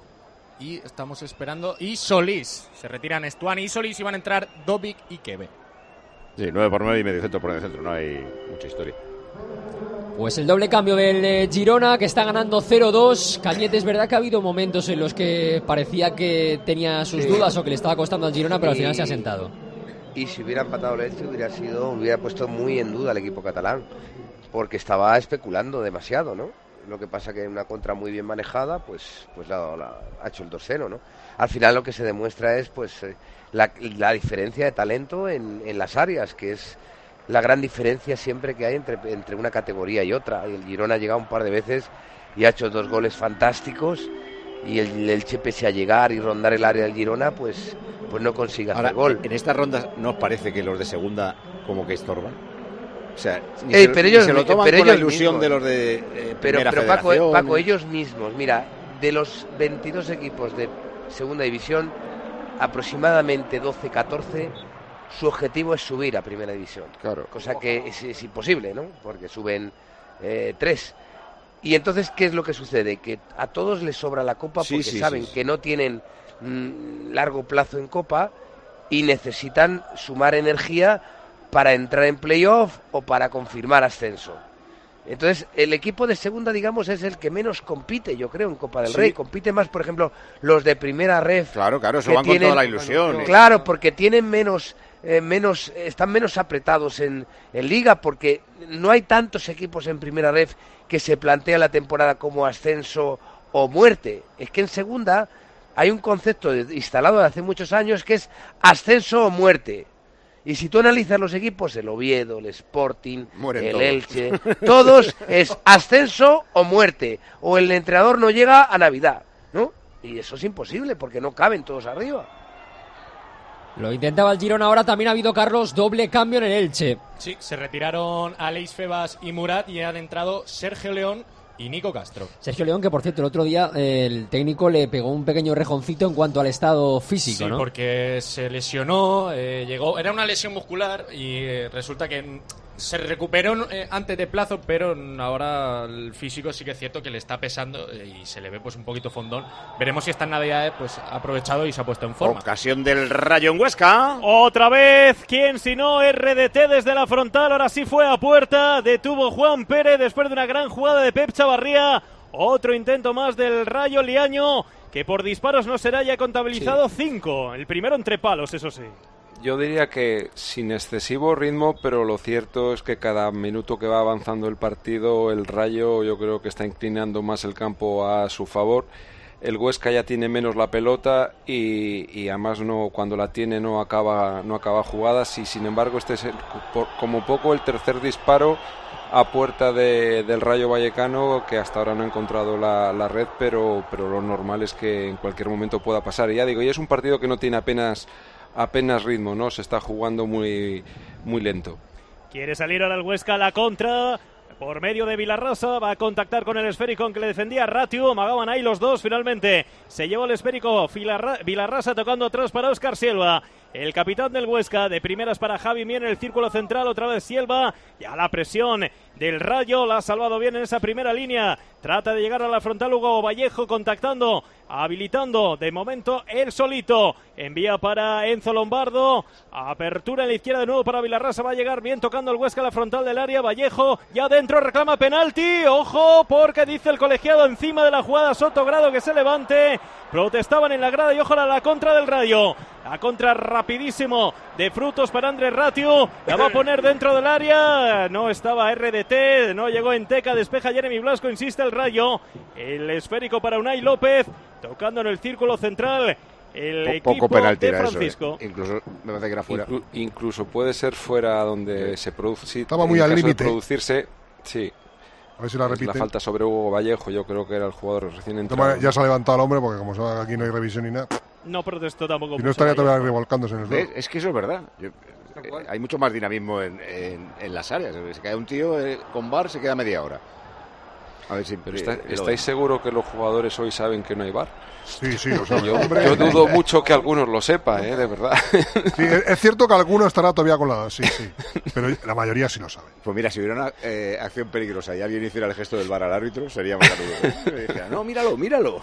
y estamos esperando, y Solís. Se retiran Estuani y Solís y van a entrar Dobic y Kebe. Sí, nueve por nueve y medio centro por medio centro, no hay mucha historia. Pues el doble cambio del eh, Girona, que está ganando cero dos. Cañete, es verdad que ha habido momentos en los que parecía que tenía sus Sí. dudas o que le estaba costando al Girona, pero al Y- final se ha sentado. Y si hubiera empatado el Elche hubiera sido, hubiera puesto muy en duda al equipo catalán, porque estaba especulando demasiado, ¿no? Lo que pasa que en una contra muy bien manejada, pues, pues la, la- ha hecho el dos cero, ¿no? Al final lo que se demuestra es, pues, eh, la, la diferencia de talento en, en las áreas, que es la gran diferencia siempre que hay entre, entre una categoría y otra. Y el Girona ha llegado un par de veces y ha hecho dos goles fantásticos. y el Elche, pese a llegar y rondar el área del Girona, pues, pues no consigue hacer Ahora, gol. En estas rondas, ¿no os parece que los de segunda como que estorban? O sea, ni Eh, se, pero ni ellos, se lo toman pero con la ellos ilusión mismos. de los de eh, pero, primera pero Paco, federación. Paco, ellos mismos, mira, de los veintidós equipos de segunda división, aproximadamente doce, catorce, su objetivo es subir a primera división. Claro. Cosa que es, es imposible, ¿no? Porque suben eh, tres. Y entonces, ¿qué es lo que sucede? Que a todos les sobra la Copa Sí, porque sí, saben sí, sí. que no tienen mm, largo plazo en Copa y necesitan sumar energía para entrar en playoff o para confirmar ascenso. Entonces, el equipo de segunda, digamos, es el que menos compite, yo creo, en Copa del Sí. Rey. Compite más, por ejemplo, los de primera ref. Claro, claro, eso que van con toda la ilusión. ¿eh? Claro, porque tienen menos, eh, menos, están menos apretados en, en Liga, porque no hay tantos equipos en primera ref que se plantea la temporada como ascenso o muerte. Es que en segunda hay un concepto de- instalado de hace muchos años que es ascenso o muerte. Y si tú analizas los equipos, el Oviedo, el Sporting, Mueren el todos. Elche, todos es ascenso o muerte. O el entrenador no llega a Navidad, ¿no? Y eso es imposible porque no caben todos arriba. Lo intentaba el Girona, ahora también ha habido, Carlos, doble cambio en el Elche. Sí, se retiraron Aleix Febas y Murat y han entrado Sergio León y Nico Castro. Sergio León, que por cierto, el otro día eh, el técnico le pegó un pequeño rejoncito en cuanto al estado físico, Sí, ¿no? porque se lesionó, eh, llegó, era una lesión muscular y eh, resulta que mm, se recuperó eh, antes de plazo, pero mm, ahora el físico sí que es cierto que le está pesando eh, y se le ve pues un poquito fondón. Veremos si estas navidades pues ha aprovechado y se ha puesto en forma. Ocasión del Rayo en Huesca. Otra vez, ¿quién si no? R D T desde la frontal, ahora sí fue a puerta, detuvo Juan Pérez después de una gran jugada de Pep Chavarría. Otro intento más del Rayo Liaño, que por disparos no será ya contabilizado cinco. El primero entre palos, eso sí. Yo diría que sin excesivo ritmo, pero lo cierto es que cada minuto que va avanzando el partido, el Rayo yo creo que está inclinando más el campo a su favor. El Huesca ya tiene menos la pelota y, y además no, cuando la tiene no acaba, no acaba jugadas, y sin embargo este es el- por- como poco el tercer disparo a puerta de- del Rayo Vallecano, que hasta ahora no ha encontrado la, la red, pero, pero lo normal es que en cualquier momento pueda pasar. Y ya digo, y es un partido que no tiene apenas apenas ritmo, ¿no? Se está jugando muy, muy lento. Quiere salir ahora el Huesca a la contra. Por medio de Vilarrasa va a contactar con el esférico que le defendía Ratiu. Amagaban ahí los dos. Finalmente se llevó el esférico Vilarra- Vilarrasa tocando atrás para Óscar Silva. El capitán del Huesca, de primeras para Javi Mier en el círculo central, otra vez Silva. Ya la presión del Rayo la ha salvado bien en esa primera línea. Trata de llegar a la frontal Hugo Vallejo contactando, habilitando de momento él solito. Envía para Enzo Lombardo. Apertura en la izquierda de nuevo para Vilarrasa. Va a llegar bien tocando el Huesca a la frontal del área. Vallejo ya dentro, reclama penalti. Ojo, porque dice el colegiado encima de la jugada Sotogrado que se levante. Protestaban en la grada y ojo a la contra del Rayo. La contra rapidísimo de Frutos para Andrés Ratiu. La va a poner dentro del área. No estaba R D T, no llegó en Teca. Despeja Jeremy Blasco, insiste el Rayo. El esférico para Unai López. Tocando en el círculo central. El Po- equipo poco penalti de era eso, Francisco. eh. Incluso me parece que era fuera. Inclu- incluso puede ser fuera donde se produce. sí, Estaba en muy al caso de límite. producirse, sí. A ver si la Es repite. La falta sobre Hugo Vallejo, yo creo que era el jugador recién De todas entrado. maneras, ya se ha levantado el hombre porque como sabe que aquí no hay revisión ni nada. No protestó tampoco. Y no mucho estaría Vallejo. todavía revolcándose en el ¿Ves? suelo. Es que eso es verdad. Yo- eh, hay mucho más dinamismo en, en- en las áreas. Se cae un tío eh, con bar, se queda media hora. A ver si. Pero está- eh, lo- ¿estáis seguros que los jugadores hoy saben que no hay bar? Sí, sí, lo saben. Yo, Hombre. yo dudo mucho que algunos lo sepan, ¿eh? De verdad. Sí, es es cierto que alguno estará todavía con la... Sí, sí. Pero la mayoría sí lo sabe. Pues mira, si hubiera una eh, acción peligrosa y alguien hiciera el gesto del bar al árbitro, sería más canudo. Decía, no, míralo, míralo.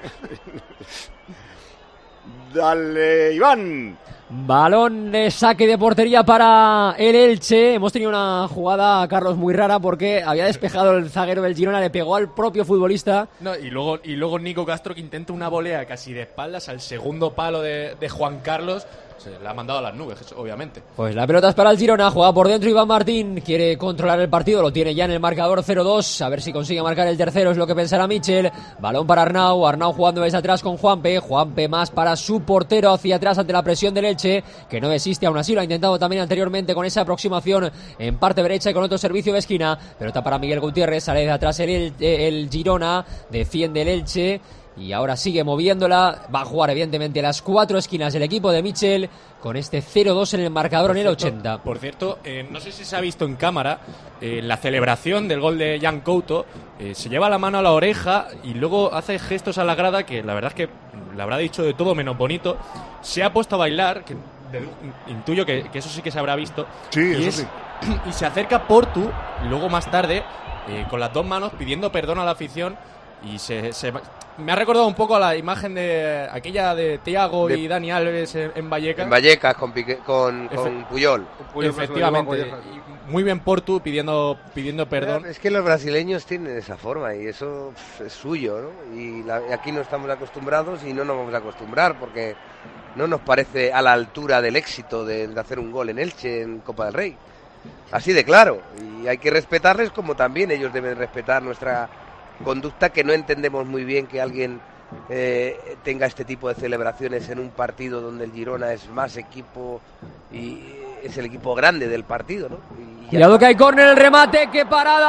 Dale, Iván. Balón de saque de portería para el Elche. Hemos tenido una jugada, Carlos, muy rara porque había despejado el zaguero del Girona, le pegó al propio futbolista. No, y luego y luego Nico Castro, que intenta una volea casi de espaldas al segundo palo de, de Juan Carlos. Se le ha mandado a las nubes, eso, obviamente. Pues la pelota es para el Girona, juega por dentro Iván Martín, quiere controlar el partido, lo tiene ya en el marcador cero dos, a ver si consigue marcar el tercero, es lo que pensará Michel. Balón para Arnau, Arnau jugando desde atrás con Juanpe, Juanpe más para su portero hacia atrás ante la presión del Elche, que no existe, aún así lo ha intentado también anteriormente con esa aproximación en parte derecha y con otro servicio de esquina. Pelota para Miguel Gutiérrez, sale de atrás el, el, el Girona, defiende el Elche. y ahora sigue moviéndola. Va a jugar evidentemente las cuatro esquinas del equipo de Michel con este cero dos en el marcador en el ochenta. Por cierto, eh, no sé si se ha visto en cámara, eh, la celebración del gol de Jan Couto, eh, se lleva la mano a la oreja y luego hace gestos a la grada que la verdad es que le habrá dicho de todo menos bonito. Se ha puesto a bailar, que de, intuyo que, que eso sí que se habrá visto. Sí, y eso es, sí. Y se acerca Portu, luego más tarde, eh, con las dos manos pidiendo perdón a la afición. Y se, se me ha recordado un poco a la imagen de aquella de Thiago de, y Dani Alves en, en Vallecas. En Vallecas con, Pique, con, con Efe, Puyol. Puyol. Efectivamente. Muy bien Portu pidiendo pidiendo perdón. Es que los brasileños tienen esa forma y eso pff, es suyo, ¿no? Y la, aquí no estamos acostumbrados y no nos vamos a acostumbrar porque no nos parece a la altura del éxito de, de hacer un gol en Elche, en Copa del Rey. Así de claro. Y hay que respetarles como también ellos deben respetar nuestra conducta, que no entendemos muy bien que alguien eh, tenga este tipo de celebraciones en un partido donde el Girona es más equipo y es el equipo grande del partido, ¿no? Y Cuidado que hay córner, el remate, ¡qué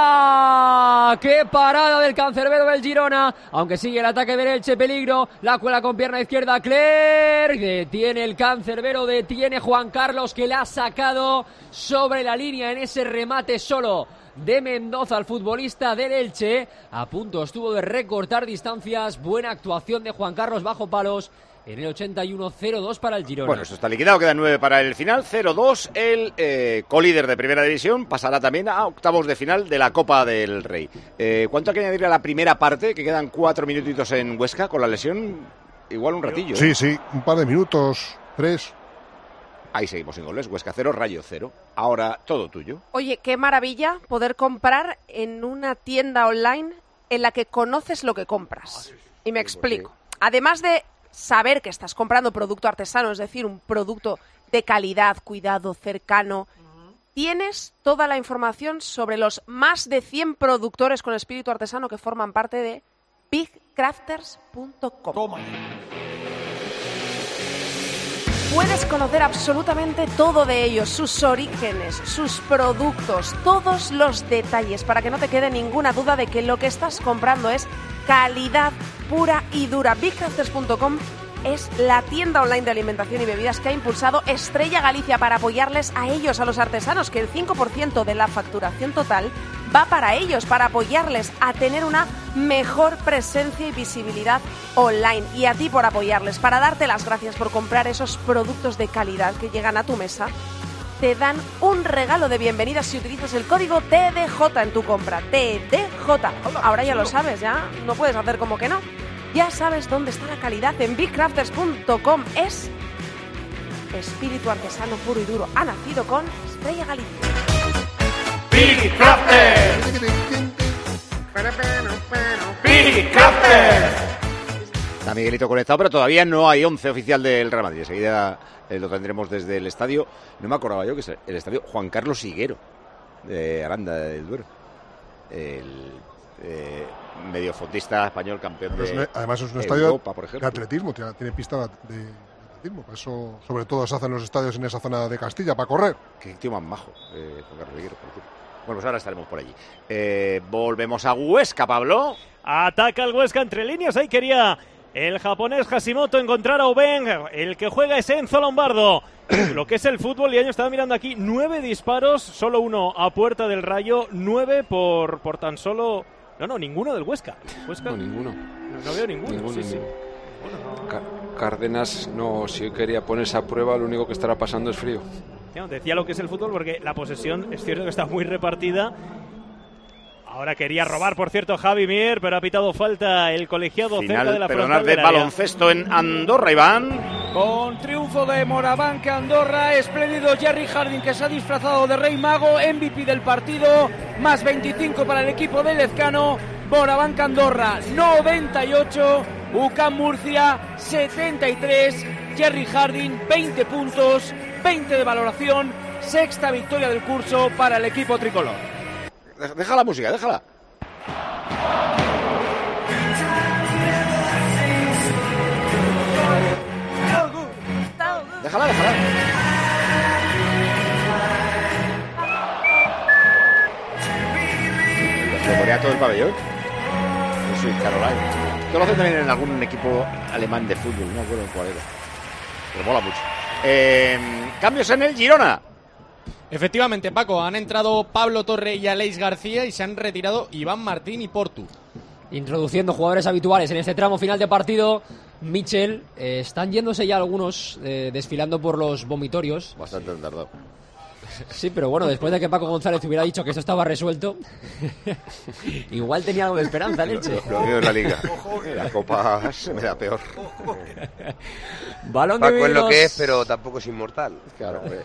parada! ¡Qué parada del cancerbero del Girona! Aunque sigue el ataque del Elche, peligro, la cuela con pierna izquierda, Clerc, detiene el cancerbero, detiene Juan Carlos, que la ha sacado sobre la línea en ese remate solo de Mendoza, el futbolista del Elche. A punto estuvo de recortar distancias. Buena actuación de Juan Carlos bajo palos en el ochenta y uno, cero dos para el Girona. Bueno, esto está liquidado, quedan nueve para el final, cero dos. El eh, colíder de Primera División pasará también a octavos de final de la Copa del Rey. Eh, ¿Cuánto hay que añadir a la primera parte? Que quedan cuatro minutitos en Huesca con la lesión. Igual un ratillo. Sí, ¿eh? sí, un par de minutos, tres. Ahí seguimos sin goles, Huesca cero, Rayo cero. Ahora todo tuyo. Oye, qué maravilla poder comprar en una tienda online en la que conoces lo que compras. Y me explico. Además de saber que estás comprando producto artesano, es decir, un producto de calidad, cuidado, cercano, tienes toda la información sobre los más de cien productores con espíritu artesano que forman parte de big crafters punto com. Puedes conocer absolutamente todo de ellos, sus orígenes, sus productos, todos los detalles, para que no te quede ninguna duda de que lo que estás comprando es calidad pura y dura. big crafters punto com es la tienda online de alimentación y bebidas que ha impulsado Estrella Galicia para apoyarles a ellos, a los artesanos, que el cinco por ciento de la facturación total va para ellos, para apoyarles a tener una mejor presencia y visibilidad online. Y a ti por apoyarles, para darte las gracias por comprar esos productos de calidad que llegan a tu mesa, te dan un regalo de bienvenida si utilizas el código T D J en tu compra. T D J. Ahora ya lo sabes, ya no puedes hacer como que no. Ya sabes dónde está la calidad en big crafters punto com. Es espíritu artesano puro y duro. Ha nacido con Estrella Galicia. Big Crafters. Big Crafters. Está Miguelito conectado, pero todavía no hay once oficial del Real Madrid. Enseguida eh, lo tendremos desde el estadio. No me acordaba yo que es el estadio Juan Carlos Higuero de Aranda del Duero. El eh, mediofondista español campeón de es, además es un estadio Europa, por ejemplo. de atletismo, tiene, tiene pista de, de atletismo. Por eso, sobre todo, se hacen los estadios en esa zona de Castilla para correr. Qué tío más majo, eh, Juan Carlos Higuero, por cierto. Bueno, pues ahora estaremos por allí. Eh, volvemos a Huesca, Pablo. Ataca el Huesca entre líneas. Ahí quería el japonés Hashimoto encontrar a Ubeng. El que juega es Enzo Lombardo. Lo que es el fútbol, y yo estaba mirando aquí, nueve disparos, solo uno a puerta del Rayo, nueve por, por tan solo... No, no, ninguno del Huesca. Huesca no, ninguno. No, no veo ninguno. ninguno, sí, ninguno. Sí. Bueno, no. Car Cárdenas, no, si quería ponerse a prueba, lo único que estará pasando es frío. Decía lo que es el fútbol porque la posesión es cierto que está muy repartida. Ahora quería robar, por cierto, Javi Mier, pero ha pitado falta el colegiado Final, cerca de la frontal de baloncesto en Andorra, Iván. Con triunfo de Moraván Andorra, espléndido Jerry Harding, que se ha disfrazado de Rey Mago, M V P del partido, más veinticinco para el equipo de Lezcano. Moraván Andorra noventa y ocho, U C A M Murcia setenta y tres, Jerry Harding veinte puntos, veinte de valoración, sexta victoria del curso para el equipo tricolor. Deja la música, déjala. Déjala, déjala. ¿Lo ponía todo el pabellón? Sweet Caroline. Esto lo hacen también en algún equipo alemán de fútbol, no me acuerdo cuál era. Pero mola mucho. Eh, cambios en el Girona. Efectivamente, Paco, han entrado Pablo Torre y Aleix García y se han retirado Iván Martín y Portu. Introduciendo jugadores habituales en este tramo final de partido. Michel, eh, están yéndose ya algunos eh, desfilando por los vomitorios. Bastante tardado. Sí, pero bueno, después de que Paco González te hubiera dicho que esto estaba resuelto, igual tenía algo de esperanza, Leche. Lo mío es la Liga. La Copa se me da peor. Balón Paco de es lo Vinos. que es, pero tampoco es inmortal. Claro, hombre.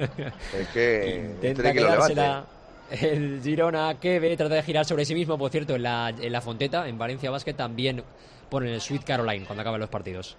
Es que Intenta tiene que lo levante. quedársela el Girona, que ve, trata de girar sobre sí mismo. Por cierto, en la, en la Fonteta, en Valencia Basket, también ponen el Sweet Caroline cuando acaban los partidos.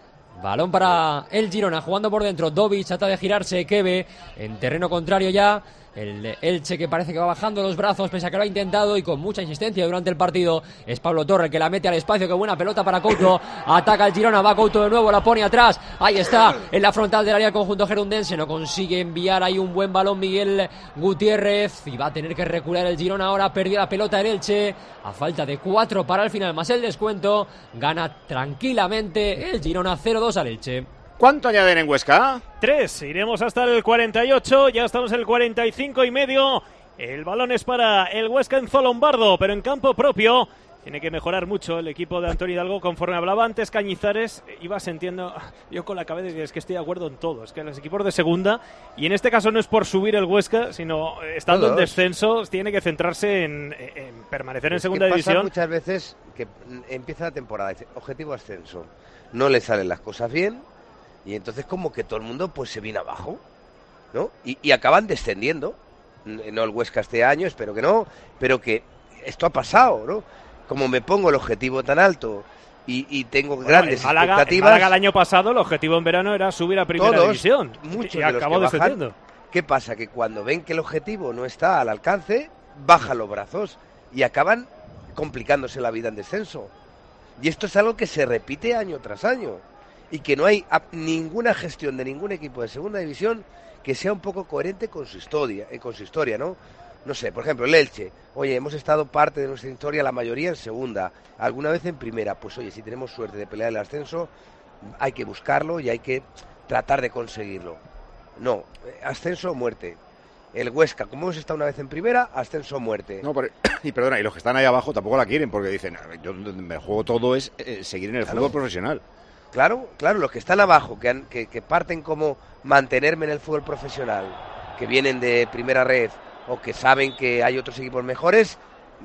Balón para el Girona, jugando por dentro. Dovic trata de girarse, Kebe en terreno contrario ya. El Elche, que parece que va bajando los brazos, pese a que lo ha intentado y con mucha insistencia durante el partido. Es Pablo Torre el que la mete al espacio. Qué buena pelota para Couto. Ataca el Girona, va Couto de nuevo, la pone atrás. Ahí está, en la frontal del área el conjunto gerundense. No consigue enviar ahí un buen balón Miguel Gutiérrez. Y va a tener que recular el Girona ahora. Perdió la pelota el Elche. A falta de cuatro para el final, más el descuento. Gana tranquilamente el Girona cero dos al Elche. ¿Cuánto añaden en Huesca? Tres, iremos hasta el cuarenta y ocho, ya estamos en el cuarenta y cinco y medio. El balón es para el Huesca en Zolombardo, pero en campo propio. Tiene que mejorar mucho el equipo de Antonio Hidalgo. Conforme hablaba antes Cañizares, iba sintiendo, yo con la cabeza, es que estoy de acuerdo en todo. Es que los equipos de segunda, y en este caso no es por subir el Huesca, sino estando Todos. en descenso, tiene que centrarse en, en permanecer en Es segunda que pasa división. muchas veces que empieza la temporada, dice, objetivo ascenso, no le salen las cosas bien, y entonces como que todo el mundo pues se viene abajo, ¿no? Y, y acaban descendiendo. No el Huesca este año, espero que no, pero que esto ha pasado, ¿no? Como me pongo el objetivo tan alto y, y tengo Bueno, grandes en Málaga, expectativas... en Málaga el año pasado el objetivo en verano era subir a primera todos, división. muchos y de los acabó que bajan, defendiendo. ¿qué pasa? Que cuando ven que el objetivo no está al alcance, bajan los brazos y acaban complicándose la vida en descenso. Y esto es algo que se repite año tras año y que no hay a- ninguna gestión de ningún equipo de segunda división que sea un poco coherente con su historia, eh, con su historia, ¿no? No sé, por ejemplo, el Elche. Oye, hemos estado parte de nuestra historia, la mayoría en segunda, alguna vez en primera. Pues oye, si tenemos suerte de pelear el ascenso, hay que buscarlo y hay que tratar de conseguirlo. No, eh, ascenso o muerte. El Huesca, como hemos estado una vez en primera, ascenso o muerte. No, pero, y perdona, y los que están ahí abajo tampoco la quieren porque dicen, "A ver, yo donde me juego todo es eh, seguir en el Claro. fútbol profesional". Claro, claro, los que están abajo, que, han- que, que parten como mantenerme en el fútbol profesional, que vienen de primera red o que saben que hay otros equipos mejores,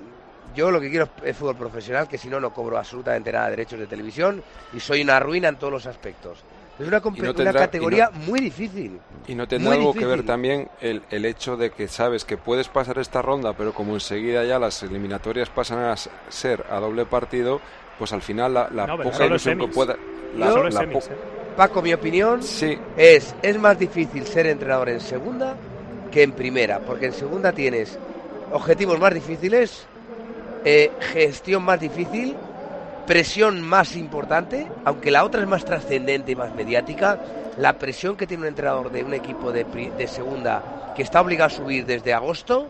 yo lo que quiero es fútbol profesional, que si no, no cobro absolutamente nada de derechos de televisión y soy una ruina en todos los aspectos. Es una, compe- Y no una tendrá- categoría y no- muy difícil. Y no tendrá muy algo que difícil. ver también el, el hecho de que sabes que puedes pasar esta ronda, pero como enseguida ya las eliminatorias pasan a s- ser a doble partido, pues al final la, la No, pero poca solo ilusión que semis. pueda... La, Yo- la Solo po- semis, ¿eh? Paco, mi opinión Sí, es, es más difícil ser entrenador en segunda que en primera, porque en segunda tienes objetivos más difíciles, eh, gestión más difícil, presión más importante, aunque la otra es más trascendente y más mediática. La presión que tiene un entrenador de un equipo de, pri- de segunda que está obligado a subir desde agosto,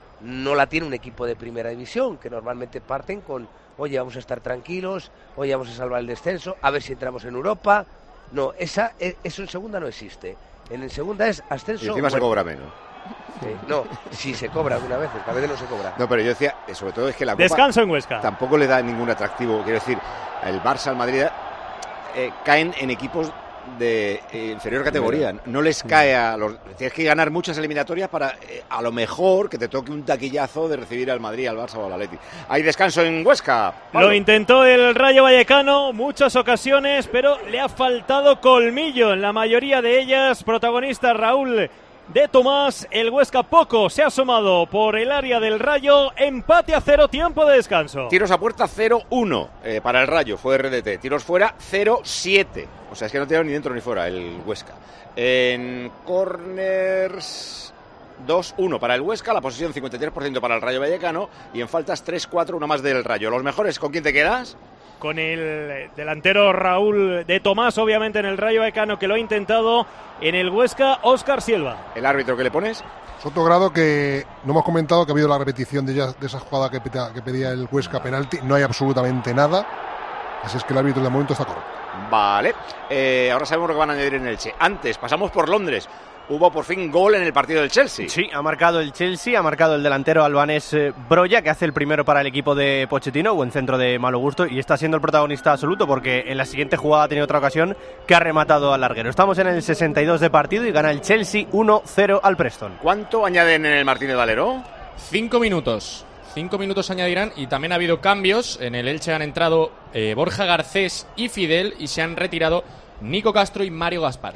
no la tiene un equipo de primera división, que normalmente parten con, oye, vamos a estar tranquilos, oye, vamos a salvar el descenso, a ver si entramos en Europa. No, esa, e- eso en segunda no existe. En, en segunda es ascenso. Y encima se muerte. cobra menos. Sí, no, sí se cobra alguna vez, a veces no se cobra. No, pero yo decía, eh, sobre todo es que la Copa Descanso en Huesca. tampoco le da ningún atractivo. Quiero decir, el Barça, el Madrid, eh, caen en equipos de eh, inferior categoría. No les cae a los... Tienes que ganar muchas eliminatorias para, eh, a lo mejor, que te toque un taquillazo de recibir al Madrid, al Barça o al Atleti. Hay descanso en Huesca. Pablo. Lo intentó el Rayo Vallecano muchas ocasiones, pero le ha faltado colmillo en la mayoría de ellas. Protagonista Raúl de Tomás, el Huesca poco se ha asomado por el área del Rayo. Empate a cero, tiempo de descanso. Tiros a puerta cero uno eh, para el Rayo, fue R D T. Tiros fuera cero siete. O sea, es que no tiraron ni dentro ni fuera el Huesca. En corners dos uno para el Huesca, la posesión cincuenta y tres por ciento para el Rayo Vallecano y en faltas tres cuatro, uno más del Rayo. ¿Los mejores con quién te quedas? con el delantero Raúl de Tomás, obviamente en el Rayo Vallecano, que lo ha intentado. En el Huesca, Óscar Silva. ¿El árbitro que le pones? Soto Grado, que no hemos comentado que ha habido la repetición de, ella, de esa jugada que, peta, que pedía el Huesca penalti. No hay absolutamente nada. Así es que el árbitro de momento está correcto. Vale. Eh, ahora sabemos lo que van a añadir en Elche. Antes, pasamos por Londres. Hubo por fin gol en el partido del Chelsea. Sí, ha marcado el Chelsea, ha marcado el delantero albanés eh, Broja, que hace el primero para el equipo de Pochettino, buen centro de malo gusto, y está siendo el protagonista absoluto porque en la siguiente jugada ha tenido otra ocasión que ha rematado al larguero. Estamos en el sesenta y dos de partido y gana el Chelsea uno cero al Preston. ¿Cuánto añaden en el Martínez Valero? Cinco minutos. Cinco minutos añadirán, y también ha habido cambios. En el Elche han entrado eh, Borja Garcés y Fidel, y se han retirado Nico Castro y Mario Gaspar.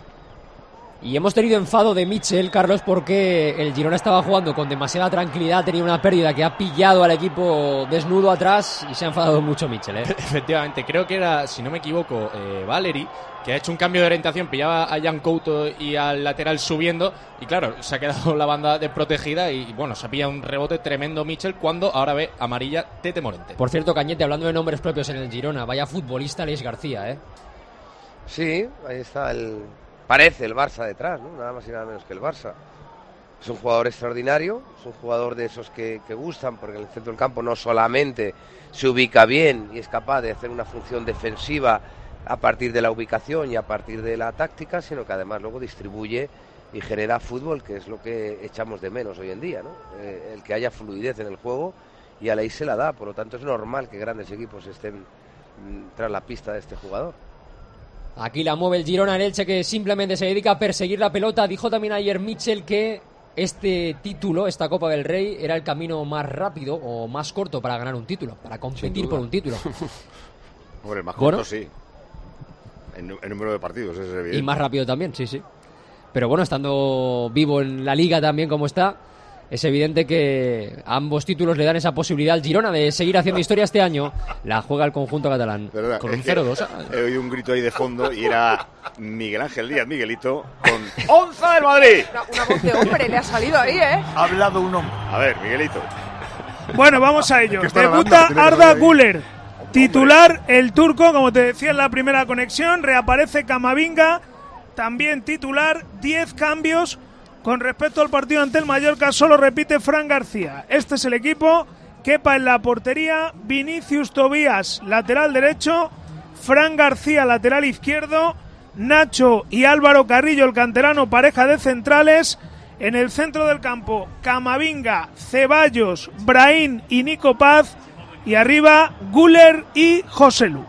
Y hemos tenido enfado de Mitchell, Carlos, porque el Girona estaba jugando con demasiada tranquilidad, tenía una pérdida que ha pillado al equipo desnudo atrás y se ha enfadado mucho Mitchell, ¿eh? Efectivamente, creo que era, si no me equivoco, eh, Valery, que ha hecho un cambio de orientación, pillaba a Jan Couto y al lateral subiendo, y claro, se ha quedado la banda desprotegida y bueno, se ha pillado un rebote tremendo Mitchell cuando ahora ve amarilla Tete Morente. Por cierto, Cañete, hablando de nombres propios en el Girona, vaya futbolista Aleix García, ¿eh? Sí, ahí está el... Parece el Barça detrás, ¿no? Nada más y nada menos que el Barça. Es un jugador extraordinario, es un jugador de esos que, que gustan, porque en el centro del campo no solamente se ubica bien y es capaz de hacer una función defensiva a partir de la ubicación y a partir de la táctica, sino que además luego distribuye y genera fútbol, que es lo que echamos de menos hoy en día, ¿no? Eh, el que haya fluidez en el juego, y a la I se la da, por lo tanto es normal que grandes equipos estén mm, tras la pista de este jugador. Aquí la mueve el Girona, el Elche, que simplemente se dedica a perseguir la pelota. Dijo también ayer Mitchell que este título, esta Copa del Rey, era el camino más rápido o más corto para ganar un título, para competir por un título. Hombre, el más Bueno. corto sí. En, en número de partidos, es evidente. Y más rápido también, sí, sí. Pero bueno, estando vivo en la Liga también como está, es evidente que ambos títulos le dan esa posibilidad al Girona de seguir haciendo historia este año. La juega el conjunto catalán. Verdad, con es un que cero dos. He oído un grito ahí de fondo y era Miguel Ángel Díaz, Miguelito, con ¡Onza del Madrid! Una, una voz de hombre le ha salido ahí, ¿eh? Ha hablado un hombre. A ver, Miguelito. Bueno, vamos a ello. Que está Debuta hablando, tiene que Arda salir ahí. Güler. Titular el turco, como te decía en la primera conexión. Reaparece Camavinga, también titular. Diez cambios con respecto al partido ante el Mallorca. Solo repite Fran García. Este es el equipo. Kepa en la portería, Vinicius Tobías, lateral derecho, Fran García, lateral izquierdo, Nacho y Álvaro Carrillo, el canterano, pareja de centrales. En el centro del campo, Camavinga, Ceballos, Brahim y Nico Paz. Y arriba, Güler y Joselu.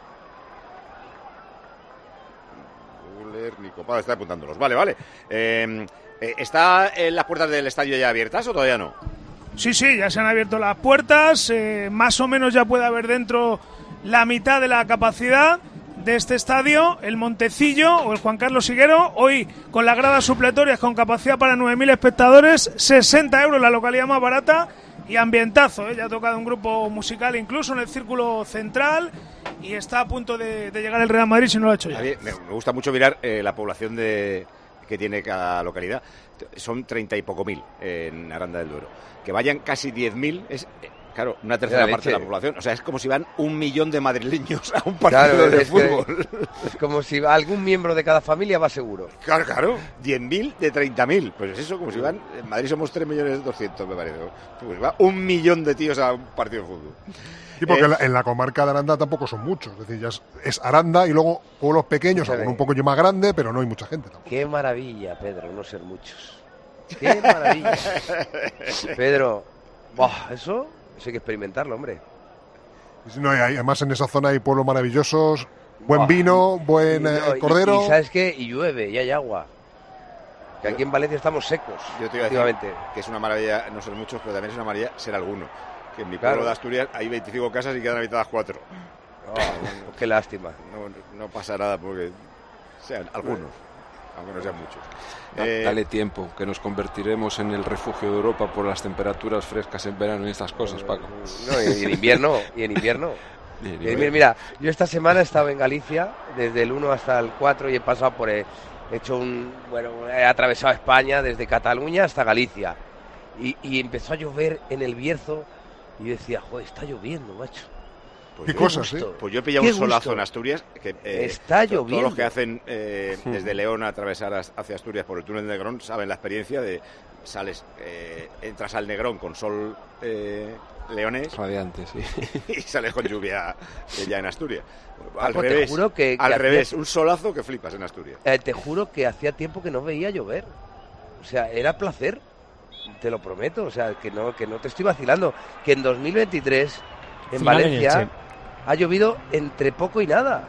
Güler, Nico Paz, está apuntándolos. Vale, vale. Eh, eh, ¿Está en las puertas del estadio ya abiertas o todavía no? Sí, sí, ya se han abierto las puertas. Eh, más o menos ya puede haber dentro la mitad de la capacidad de este estadio, el Montecillo o el Juan Carlos Higuero. Hoy con las gradas supletorias con capacidad para nueve mil espectadores, sesenta euros, la localidad más barata. Y ambientazo, ¿eh? Ya ha tocado un grupo musical incluso en el círculo central y está a punto de, de llegar el Real Madrid si no lo ha hecho ya. A mí me, me gusta mucho mirar eh, la población de, que tiene cada localidad. Son treinta y poco mil en Aranda del Duero. Que vayan casi diez mil es, eh, claro, una tercera Mira, parte de leche. la población. O sea, es como si van un millón de madrileños a un partido Claro, de es, fútbol. que, es como si algún miembro de cada familia va seguro. Claro, claro. diez mil de treinta mil. Pues es eso, como si van... En Madrid somos tres millones doscientos, me parece. Pues va un millón de tíos a un partido de fútbol. Sí, porque Eh, en, la, en la comarca de Aranda tampoco son muchos. Es decir, ya es, es Aranda y luego pueblos pequeños, Escúchame. algún un poco más grande, pero no hay mucha gente tampoco. Qué maravilla, Pedro, no ser muchos. Qué maravilla. Pedro, buah, eso, eso hay que experimentarlo, hombre. No, hay- además en esa zona hay pueblos maravillosos, buen Buah. vino, buen eh, No, y- cordero. Y, ¿sabes qué? Y llueve, y hay agua. Que aquí en Valencia estamos secos. Yo te iba a decir últimamente. que es una maravilla, no ser muchos, pero también es una maravilla ser alguno. Que en mi Claro. pueblo de Asturias hay veinticinco casas y quedan habitadas cuatro. Oh, qué lástima. No, no pasa nada porque sean algunos, aunque no sean muchos. Da- Eh, Dale tiempo, que nos convertiremos en el refugio de Europa por las temperaturas frescas en verano y estas cosas, Paco. No, y en invierno, y en invierno. Y en Y invierno. mira, mira, yo esta semana he estado en Galicia, desde el uno hasta el cuatro, y he pasado por, eh, he hecho un, bueno, he atravesado España desde Cataluña hasta Galicia. Y, y empezó a llover en el Bierzo, y yo decía, joder, está lloviendo, macho. Qué cosas, ¿eh? Pues yo he pillado Qué un solazo gusto. en Asturias. Que, eh, Está to- lloviendo. Todos los que hacen eh, desde León a atravesar as- hacia Asturias por el túnel de Negrón saben la experiencia de sales, eh, entras al Negrón con sol eh, leonés Radiante, sí. y sales con lluvia eh, ya en Asturias. Ah, Al pues te revés, juro que- al que revés, hacía- un solazo que flipas en Asturias. Eh, te juro que hacía tiempo que no veía llover. O sea, era placer. Te lo prometo. O sea, que no, que no te estoy vacilando. Que en dos mil veintitrés, en Final en Valencia, Elche. ha llovido entre poco y nada.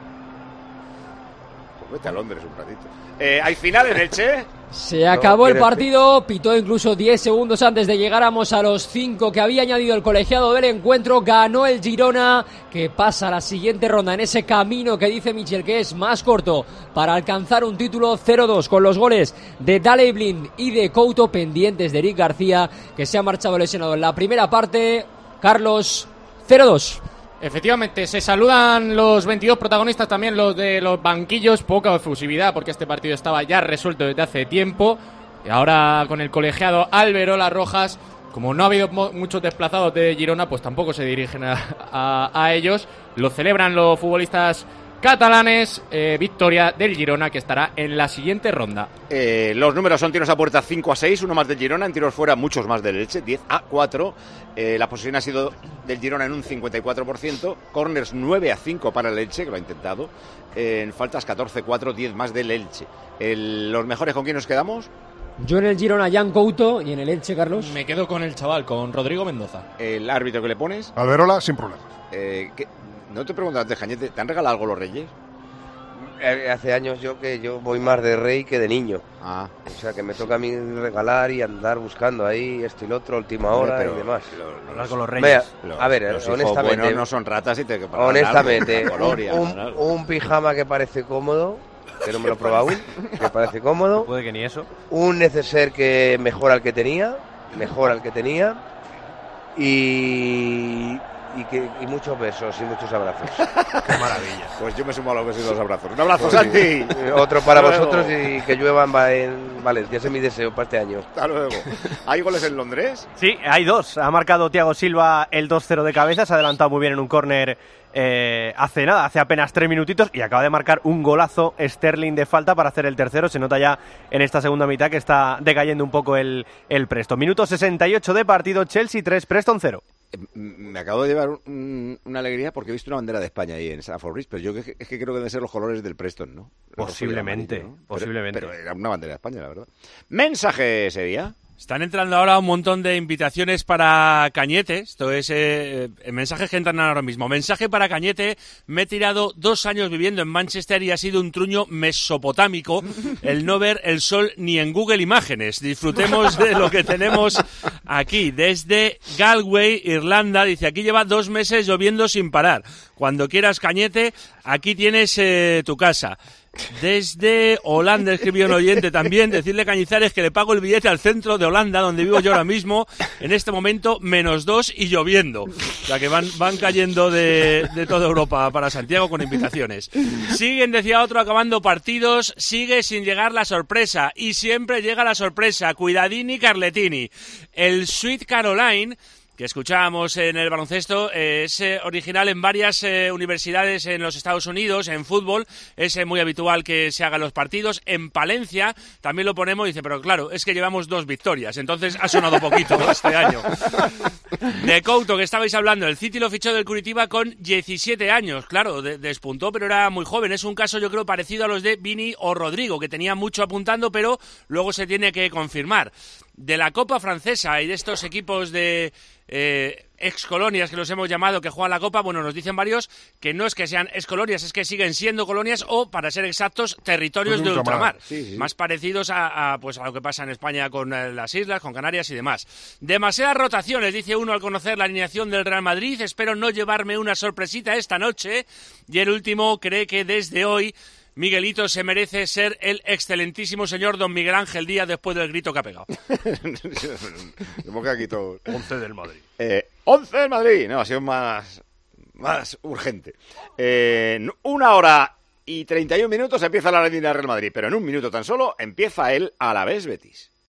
Pues vete a Londres un ratito. Eh, ¿Hay final en Elche? Se acabó el ¿quieres- partido, pitó incluso diez segundos antes de llegáramos a los cinco que había añadido el colegiado del encuentro. Ganó el Girona, que pasa a la siguiente ronda en ese camino que dice Michel que es más corto para alcanzar un título. Cero dos con los goles de Daley Blind y de Couto, pendientes de Eric García, que se ha marchado lesionado en la primera parte. Carlos, cero dos. Efectivamente, se saludan los veintidós protagonistas, también los de los banquillos. Poca efusividad porque este partido estaba ya resuelto desde hace tiempo. Y ahora con el colegiado Alberola Rojas, como no ha habido mo- muchos desplazados de Girona, pues tampoco se dirigen a, a- a ellos. Lo celebran los futbolistas catalanes. Eh, victoria del Girona, que estará en la siguiente ronda. Eh, los números son tiros a puerta cinco a seis, uno más del Girona, en tiros fuera muchos más del Elche, diez a cuatro. Eh, la posesión ha sido del Girona en un cincuenta y cuatro por ciento, corners nueve a cinco para el Elche, que lo ha intentado. Eh, en faltas catorce a cuatro, diez más del Elche. El- ¿Los mejores con quién nos quedamos? Yo en el Girona, Jan Couto, y en el Elche, Carlos. Me quedo con el chaval, con Rodrigo Mendoza. ¿El árbitro que le pones? Alberola, sin problemas. Eh, ¿qué? No te pregunto antes, Jañete, ¿te han regalado algo los Reyes? Eh, hace años yo que yo voy más de rey que de niño. Ah. O sea, que me toca a mí regalar y andar buscando ahí esto y lo otro, última hora Pero y demás. Hablar con los Vea, Los- a ver, los hijos honestamente, buenos no son ratas y te que pagar honestamente, algo, una colonia, un, algo. un pijama que parece cómodo, que no me lo he probado aún, que parece cómodo. Puede que ni eso. Un neceser que mejora al que tenía, mejora al que tenía. Y, y, que, y muchos besos y muchos abrazos. Qué maravilla. Pues yo me sumo a los besos y los abrazos. Un abrazo, Pues Santi. sí, otro para Hasta luego. vosotros y que llueva en, Va- en Valencia. Ese es mi deseo para este año. Hasta luego. ¿Hay goles en Londres? Sí, hay dos. Ha marcado Thiago Silva el dos cero de cabeza, se ha adelantado muy bien en un córner eh, hace nada, hace apenas tres minutitos, y acaba de marcar un golazo Sterling de falta para hacer el tercero. Se nota ya en esta segunda mitad que está decayendo un poco el, el Preston. Minuto sesenta y ocho de partido, Chelsea tres, Preston cero. Me acabo de llevar un- una alegría porque he visto una bandera de España ahí en Stamford Bridge, pero yo que- es que creo que deben ser los colores del Preston, ¿no? El rojo y el Posiblemente, amarillo, ¿no? posiblemente. Pero, pero era una bandera de España, la verdad. Mensaje ese día. Están entrando ahora un montón de invitaciones para Cañete. Esto es eh, eh, mensajes que entran ahora mismo. Mensaje para Cañete. Me he tirado dos años viviendo en Manchester y ha sido un truño mesopotámico el no ver el sol ni en Google Imágenes. Disfrutemos de lo que tenemos aquí. Desde Galway, Irlanda, dice, aquí lleva dos meses lloviendo sin parar. Cuando quieras, Cañete, aquí tienes eh, tu casa. Desde Holanda escribió un oyente también, decirle a Cañizares que le pago el billete al centro de Holanda, donde vivo yo ahora mismo, en este momento menos dos y lloviendo. O sea que van, van cayendo de, de toda Europa para Santiago con invitaciones. Siguen, decía otro, acabando partidos, sigue sin llegar la sorpresa, y siempre llega la sorpresa. Cuidadini Carletini. El Sweet Caroline, que escuchábamos en el baloncesto, eh, es eh, original en varias eh, universidades en los Estados Unidos, en fútbol, es eh, muy habitual que se hagan los partidos. En Palencia también lo ponemos, dice, pero claro, es que llevamos dos victorias, entonces ha sonado poquito este año. De Couto, que estabais hablando, el City lo fichó del Curitiba con diecisiete años, claro, de, despuntó, pero era muy joven. Es un caso, yo creo, parecido a los de Vini o Rodrigo, que tenía mucho apuntando, pero luego se tiene que confirmar. De la Copa Francesa y de estos equipos de eh, excolonias que los hemos llamado, que juegan la Copa, bueno, nos dicen varios que no es que sean excolonias, es que siguen siendo colonias o, para ser exactos, territorios Pues de ultramar. ultramar, Sí, sí. más parecidos a, a, pues a lo que pasa en España con eh, las islas, con Canarias y demás. Demasiadas rotaciones, dice uno al conocer la alineación del Real Madrid. Espero no llevarme una sorpresita esta noche. Y el último cree que desde hoy Miguelito se merece ser el excelentísimo señor don Miguel Ángel Díaz después del grito que ha pegado. Hemos quedado aquí todos. once del Madrid. Eh, once del Madrid. No, ha sido más, más urgente. Eh, en una hora y treinta y un minutos empieza la línea Real Madrid, pero en un minuto tan solo empieza el Alavés Betis.